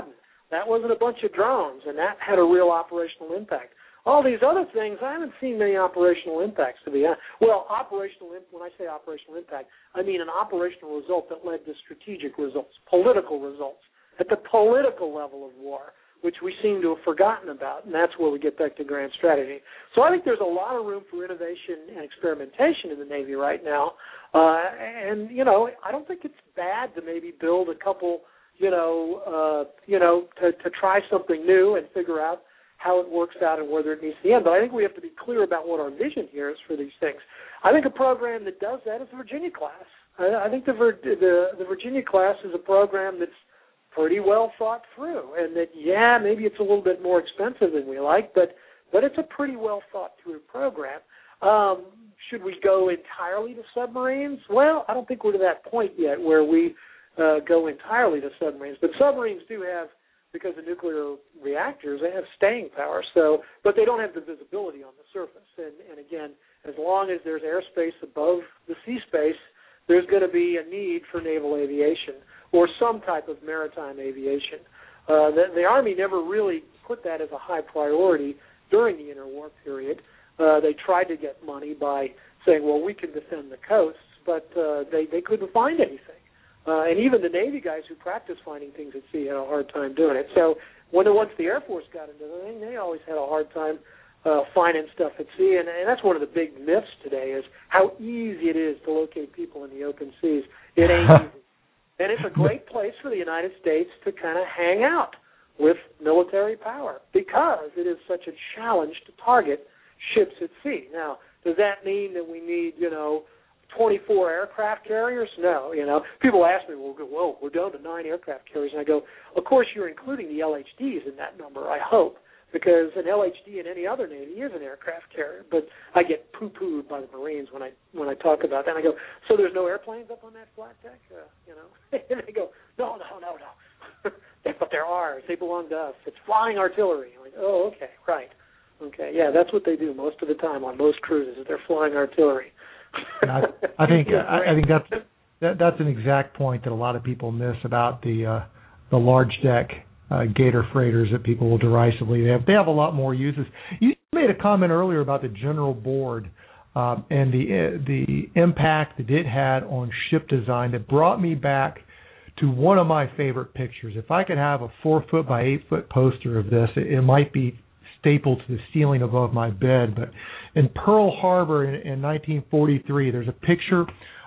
That wasn't a bunch of drones, and that had a real operational impact. All these other things, I haven't seen many operational impacts, to be honest. Well, operational, when I say operational impact, I mean an operational result that led to strategic results, political results, at the political level of war, which we seem to have forgotten about, and that's where we get back to grand strategy. So I think there's a lot of room for innovation and experimentation in the Navy right now, uh, and, you know, I don't think it's bad to maybe build a couple, you know, uh, you know, to, to try something new and figure out how it works out and whether it needs to end. But I think we have to be clear about what our vision here is for these things. I think a program that does that is the Virginia class. I, I think the, the the Virginia class is a program that's pretty well thought through, and that, yeah, maybe it's a little bit more expensive than we like, but but it's a pretty well thought through program. Um, should we go entirely to submarines? Well, I don't think we're to that point yet where we uh, go entirely to submarines. But submarines do have, because of nuclear reactors, they have staying power. So, but they don't have the visibility on the surface. And, and again, as long as there's airspace above the sea space, there's going to be a need for naval aviation or some type of maritime aviation. Uh, the, the Army never really put that as a high priority during the interwar period. Uh, they tried to get money by saying, well, we can defend the coasts, but uh, they, they couldn't find anything. Uh, and even the Navy guys who practiced finding things at sea had a hard time doing it. So when the, once the Air Force got into the thing, they always had a hard time uh, finding stuff at sea. And, and that's one of the big myths today is how easy it is to locate people in the open seas. It ain't easy. And it's a great place for the United States to kind of hang out with military power because it is such a challenge to target ships at sea. Now, does that mean that we need, you know, twenty-four aircraft carriers? No, you know. People ask me, well, well, we're down to nine aircraft carriers. And I go, of course, you're including the L H Ds in that number, I hope, because an L H D in any other Navy is an aircraft carrier. But I get poo-pooed by the Marines when I when I talk about that. And I go, so there's no airplanes up on that flat deck? Uh, you know? And they go, no, no, no, no. But there are. They belong to us. It's flying artillery. I'm like, oh, okay, right. Okay, yeah, that's what they do most of the time on most cruises. Is they're flying artillery. I, I think I, I think that's that, that's an exact point that a lot of people miss about the uh, the large deck uh, Gator freighters that people will derisively they have. They have a lot more uses. You made a comment earlier about the General Board um, and the uh, the impact that it had on ship design that brought me back to one of my favorite pictures. If I could have a four foot by eight foot poster of this, it, it might be stapled to the ceiling above my bed. But in Pearl Harbor in, in nineteen forty-three, there's a picture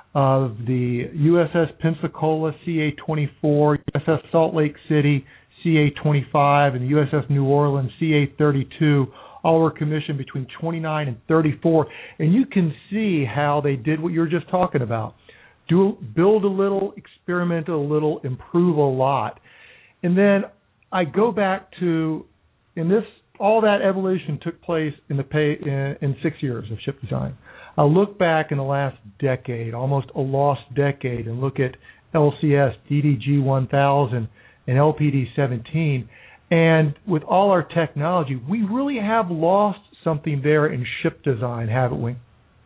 of the U S S Pensacola C A twenty-four, U S S Salt Lake City C A twenty-five, and the U S S New Orleans C A thirty-two. All were commissioned between twenty-nine and thirty-four. And you can see how they did what you were just talking about. Do build a little, experiment a little, improve a lot. And then I go back to, in this, all that evolution took place in the pay, in, in six years of ship design. I look back in the last decade, almost a lost decade, and look at L C S, D D G one thousand, and L P D seventeen. And with all our technology, we really have lost something there in ship design, haven't we?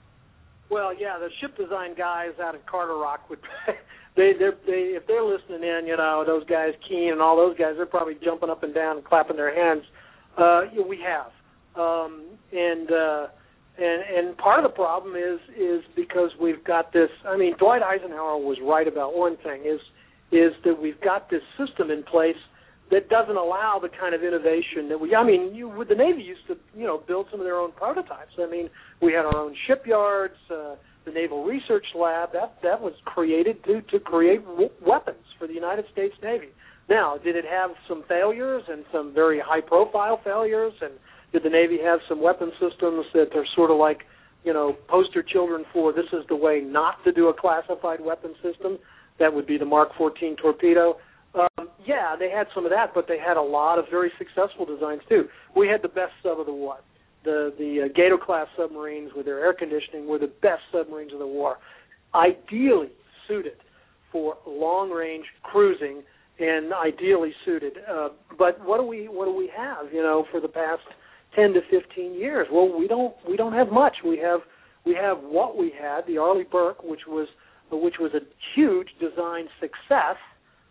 Well, yeah, the ship design guys out at Carter Rock would they they're, they if they're listening in, you know, those guys Keane and all those guys, they're probably jumping up and down and clapping their hands. Uh, yeah, we have, um, and uh, and and part of the problem is is because we've got this. I mean, Dwight Eisenhower was right about one thing: is is that we've got this system in place that doesn't allow the kind of innovation that we. I mean, you, the Navy used to, you know, build some of their own prototypes. I mean, we had our own shipyards, uh, the Naval Research Lab. That that was created to to create w- weapons for the United States Navy. Now, did it have some failures and some very high-profile failures? And did the Navy have some weapon systems that are sort of like, you know, poster children for this is the way not to do a classified weapon system? That would be the Mark fourteen torpedo. Um, yeah, they had some of that, but they had a lot of very successful designs, too. We had the best sub of the war. The, the uh, Gator-class submarines with their air conditioning were the best submarines of the war, ideally suited for long-range cruising and ideally suited. Uh, but what do we what do we have, you know, for the past ten to fifteen years? Well, we don't we don't have much. We have we have what we had, the Arleigh Burke, which was which was a huge design success.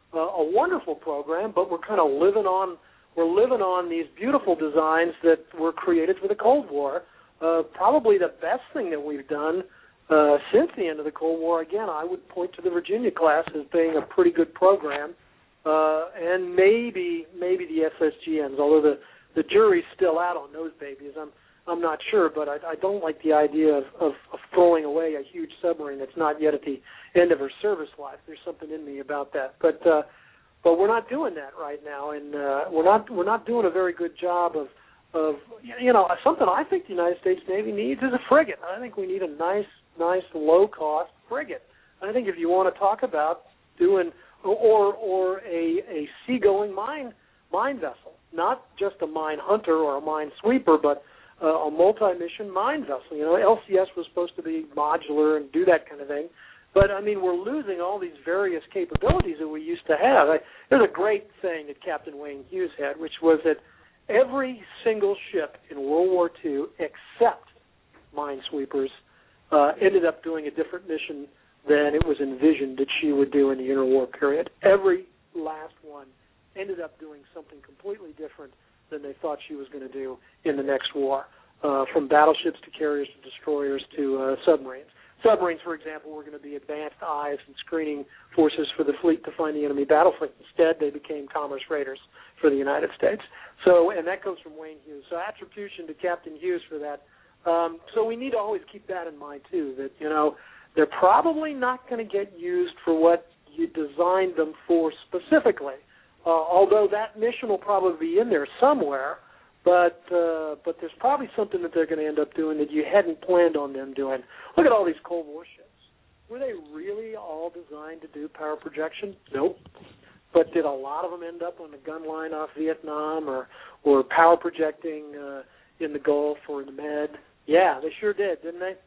uh, a wonderful program, but we're kind of living on we're living on these beautiful designs that were created for the Cold War. Uh, probably the best thing that we've done uh, since the end of the Cold War. Again, I would point to the Virginia class as being a pretty good program, uh, and maybe maybe the S S G Ns, although the, the jury's still out on those babies. I'm I'm not sure, but I, I don't like the idea of, of, of throwing away a huge submarine that's not yet at the end of her service life. There's something in me about that, but uh, but we're not doing that right now, and uh, we're not we're not doing a very good job of of you know something I think the United States Navy needs is a frigate. I think we need a nice nice low cost frigate. I think if you want to talk about doing or or a a seagoing mine mine vessel, not just a mine hunter or a mine sweeper, but Uh, a multi-mission mine vessel. You know, L C S was supposed to be modular and do that kind of thing. But, I mean, we're losing all these various capabilities that we used to have. I, there's a great saying that Captain Wayne Hughes had, which was that every single ship in World War Two, except minesweepers, uh, ended up doing a different mission than it was envisioned that she would do in the interwar period. Every last one ended up doing something completely different than they thought she was going to do in the next war, uh, from battleships to carriers to destroyers to uh, submarines. Submarines, for example, were going to be advanced eyes and screening forces for the fleet to find the enemy battle fleet. Instead, they became commerce raiders for the United States. So, and that comes from Wayne Hughes. So attribution to Captain Hughes for that. Um, so we need to always keep that in mind, too, that, you know, they're probably not going to get used for what you designed them for specifically. Uh, although that mission will probably be in there somewhere, but uh, but there's probably something that they're going to end up doing that you hadn't planned on them doing. Look at all these Cold War ships. Were they really all designed to do power projection? Nope. But did a lot of them end up on the gun line off Vietnam or, or power projecting uh, in the Gulf or in the Med? Yeah, they sure did, didn't they?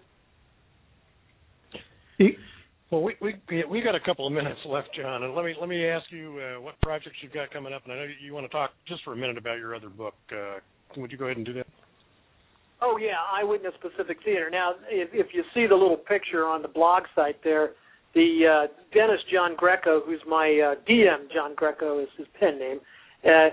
Well, we we we got a couple of minutes left, John, and let me let me ask you uh, what projects you've got coming up. And I know you want to talk just for a minute about your other book. Uh, would you go ahead and do that? Oh yeah, Eyewitness Pacific Theater. Now, if, if you see the little picture on the blog site there, the uh, Dennis John Greco, who's my uh, D M, John Greco is his pen name. Uh,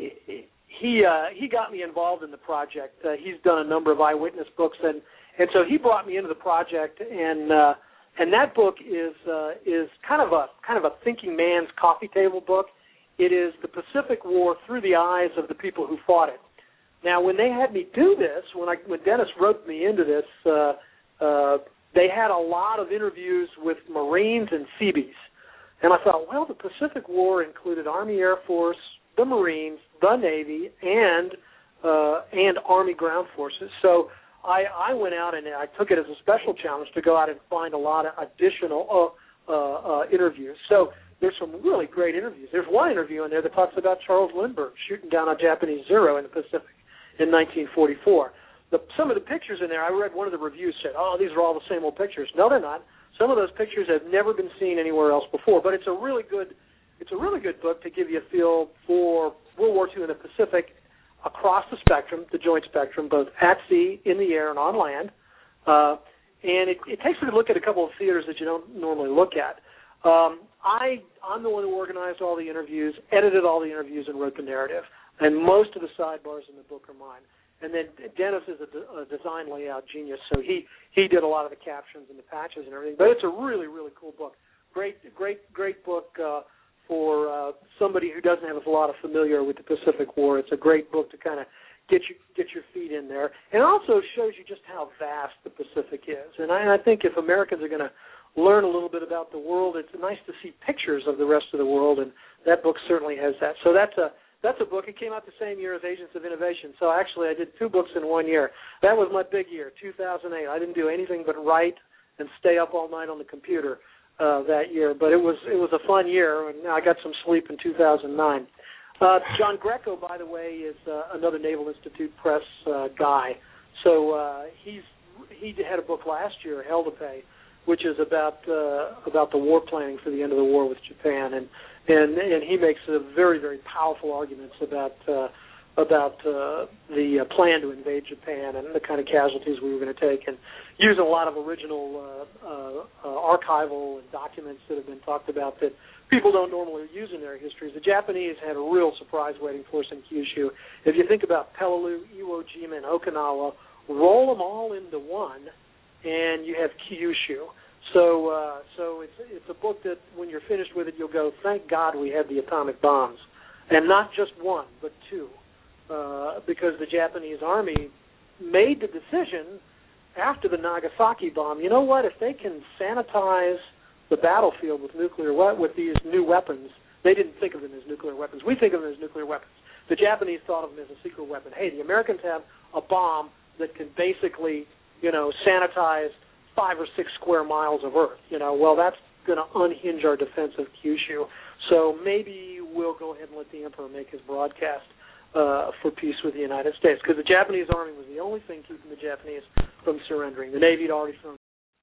he uh, he got me involved in the project. Uh, he's done a number of eyewitness books, and and so he brought me into the project and. Uh, And that book is uh, is kind of a kind of a thinking man's coffee table book. It is the Pacific War through the eyes of the people who fought it. Now, when they had me do this, when I when Dennis wrote me into this, uh, uh, they had a lot of interviews with Marines and Seabees, and I thought, well, the Pacific War included Army Air Force, the Marines, the Navy, and uh, and Army Ground Forces. So I, I went out and I took it as a special challenge to go out and find a lot of additional uh, uh, uh, interviews. So there's some really great interviews. There's one interview in there that talks about Charles Lindbergh shooting down a Japanese Zero in the Pacific in nineteen forty-four. The, some of the pictures in there, I read one of the reviews said, oh, these are all the same old pictures. No, they're not. Some of those pictures have never been seen anywhere else before. But it's a really good, it's a really good book to give you a feel for World War Two in the Pacific, across the spectrum, the joint spectrum, both at sea, in the air, and on land. Uh, and it, it takes a good look at a couple of theaters that you don't normally look at. Um, I, I'm the one who organized all the interviews, edited all the interviews, and wrote the narrative. And most of the sidebars in the book are mine. And then Dennis is a, de- a design layout genius, so he, he did a lot of the captions and the patches and everything. But it's a really, really cool book. Great, great, great book uh, for uh, somebody who doesn't have a lot of familiar with the Pacific War. It's a great book to kind of get you get your feet in there. And it also shows you just how vast the Pacific is. And I, and I think if Americans are going to learn a little bit about the world, it's nice to see pictures of the rest of the world, and that book certainly has that. So that's a that's a book. It came out the same year as Agents of Innovation. So actually I did two books in one year. That was my big year, two thousand eight. I didn't do anything but write and stay up all night on the computer Uh, that year, but it was it was a fun year, and I got some sleep in two thousand nine. Uh, John Greco, by the way, is uh, another Naval Institute Press uh, guy. So uh, he's he had a book last year, Hell to Pay, which is about uh, about the war planning for the end of the war with Japan, and and and he makes uh, very very powerful arguments about uh, about uh, the uh, plan to invade Japan and the kind of casualties we were going to take, and using a lot of original uh, uh, uh, archival and documents that have been talked about that people don't normally use in their histories. The Japanese had a real surprise waiting for us in Kyushu. If you think about Peleliu, Iwo Jima, and Okinawa, roll them all into one, and you have Kyushu. So, uh, so it's it's a book that when you're finished with it, you'll go, thank God we had the atomic bombs, and not just one, but two. Uh, because the Japanese army made the decision after the Nagasaki bomb, you know what, if they can sanitize the battlefield with nuclear we- with these new weapons, they didn't think of them as nuclear weapons. We think of them as nuclear weapons. The Japanese thought of them as a secret weapon. Hey, the Americans have a bomb that can basically, you know, sanitize five or six square miles of Earth. You know, well, that's going to unhinge our defense of Kyushu. So maybe we'll go ahead and let the Emperor make his broadcast Uh, for peace with the United States, because the Japanese army was the only thing keeping the Japanese from surrendering. The Navy had already thrown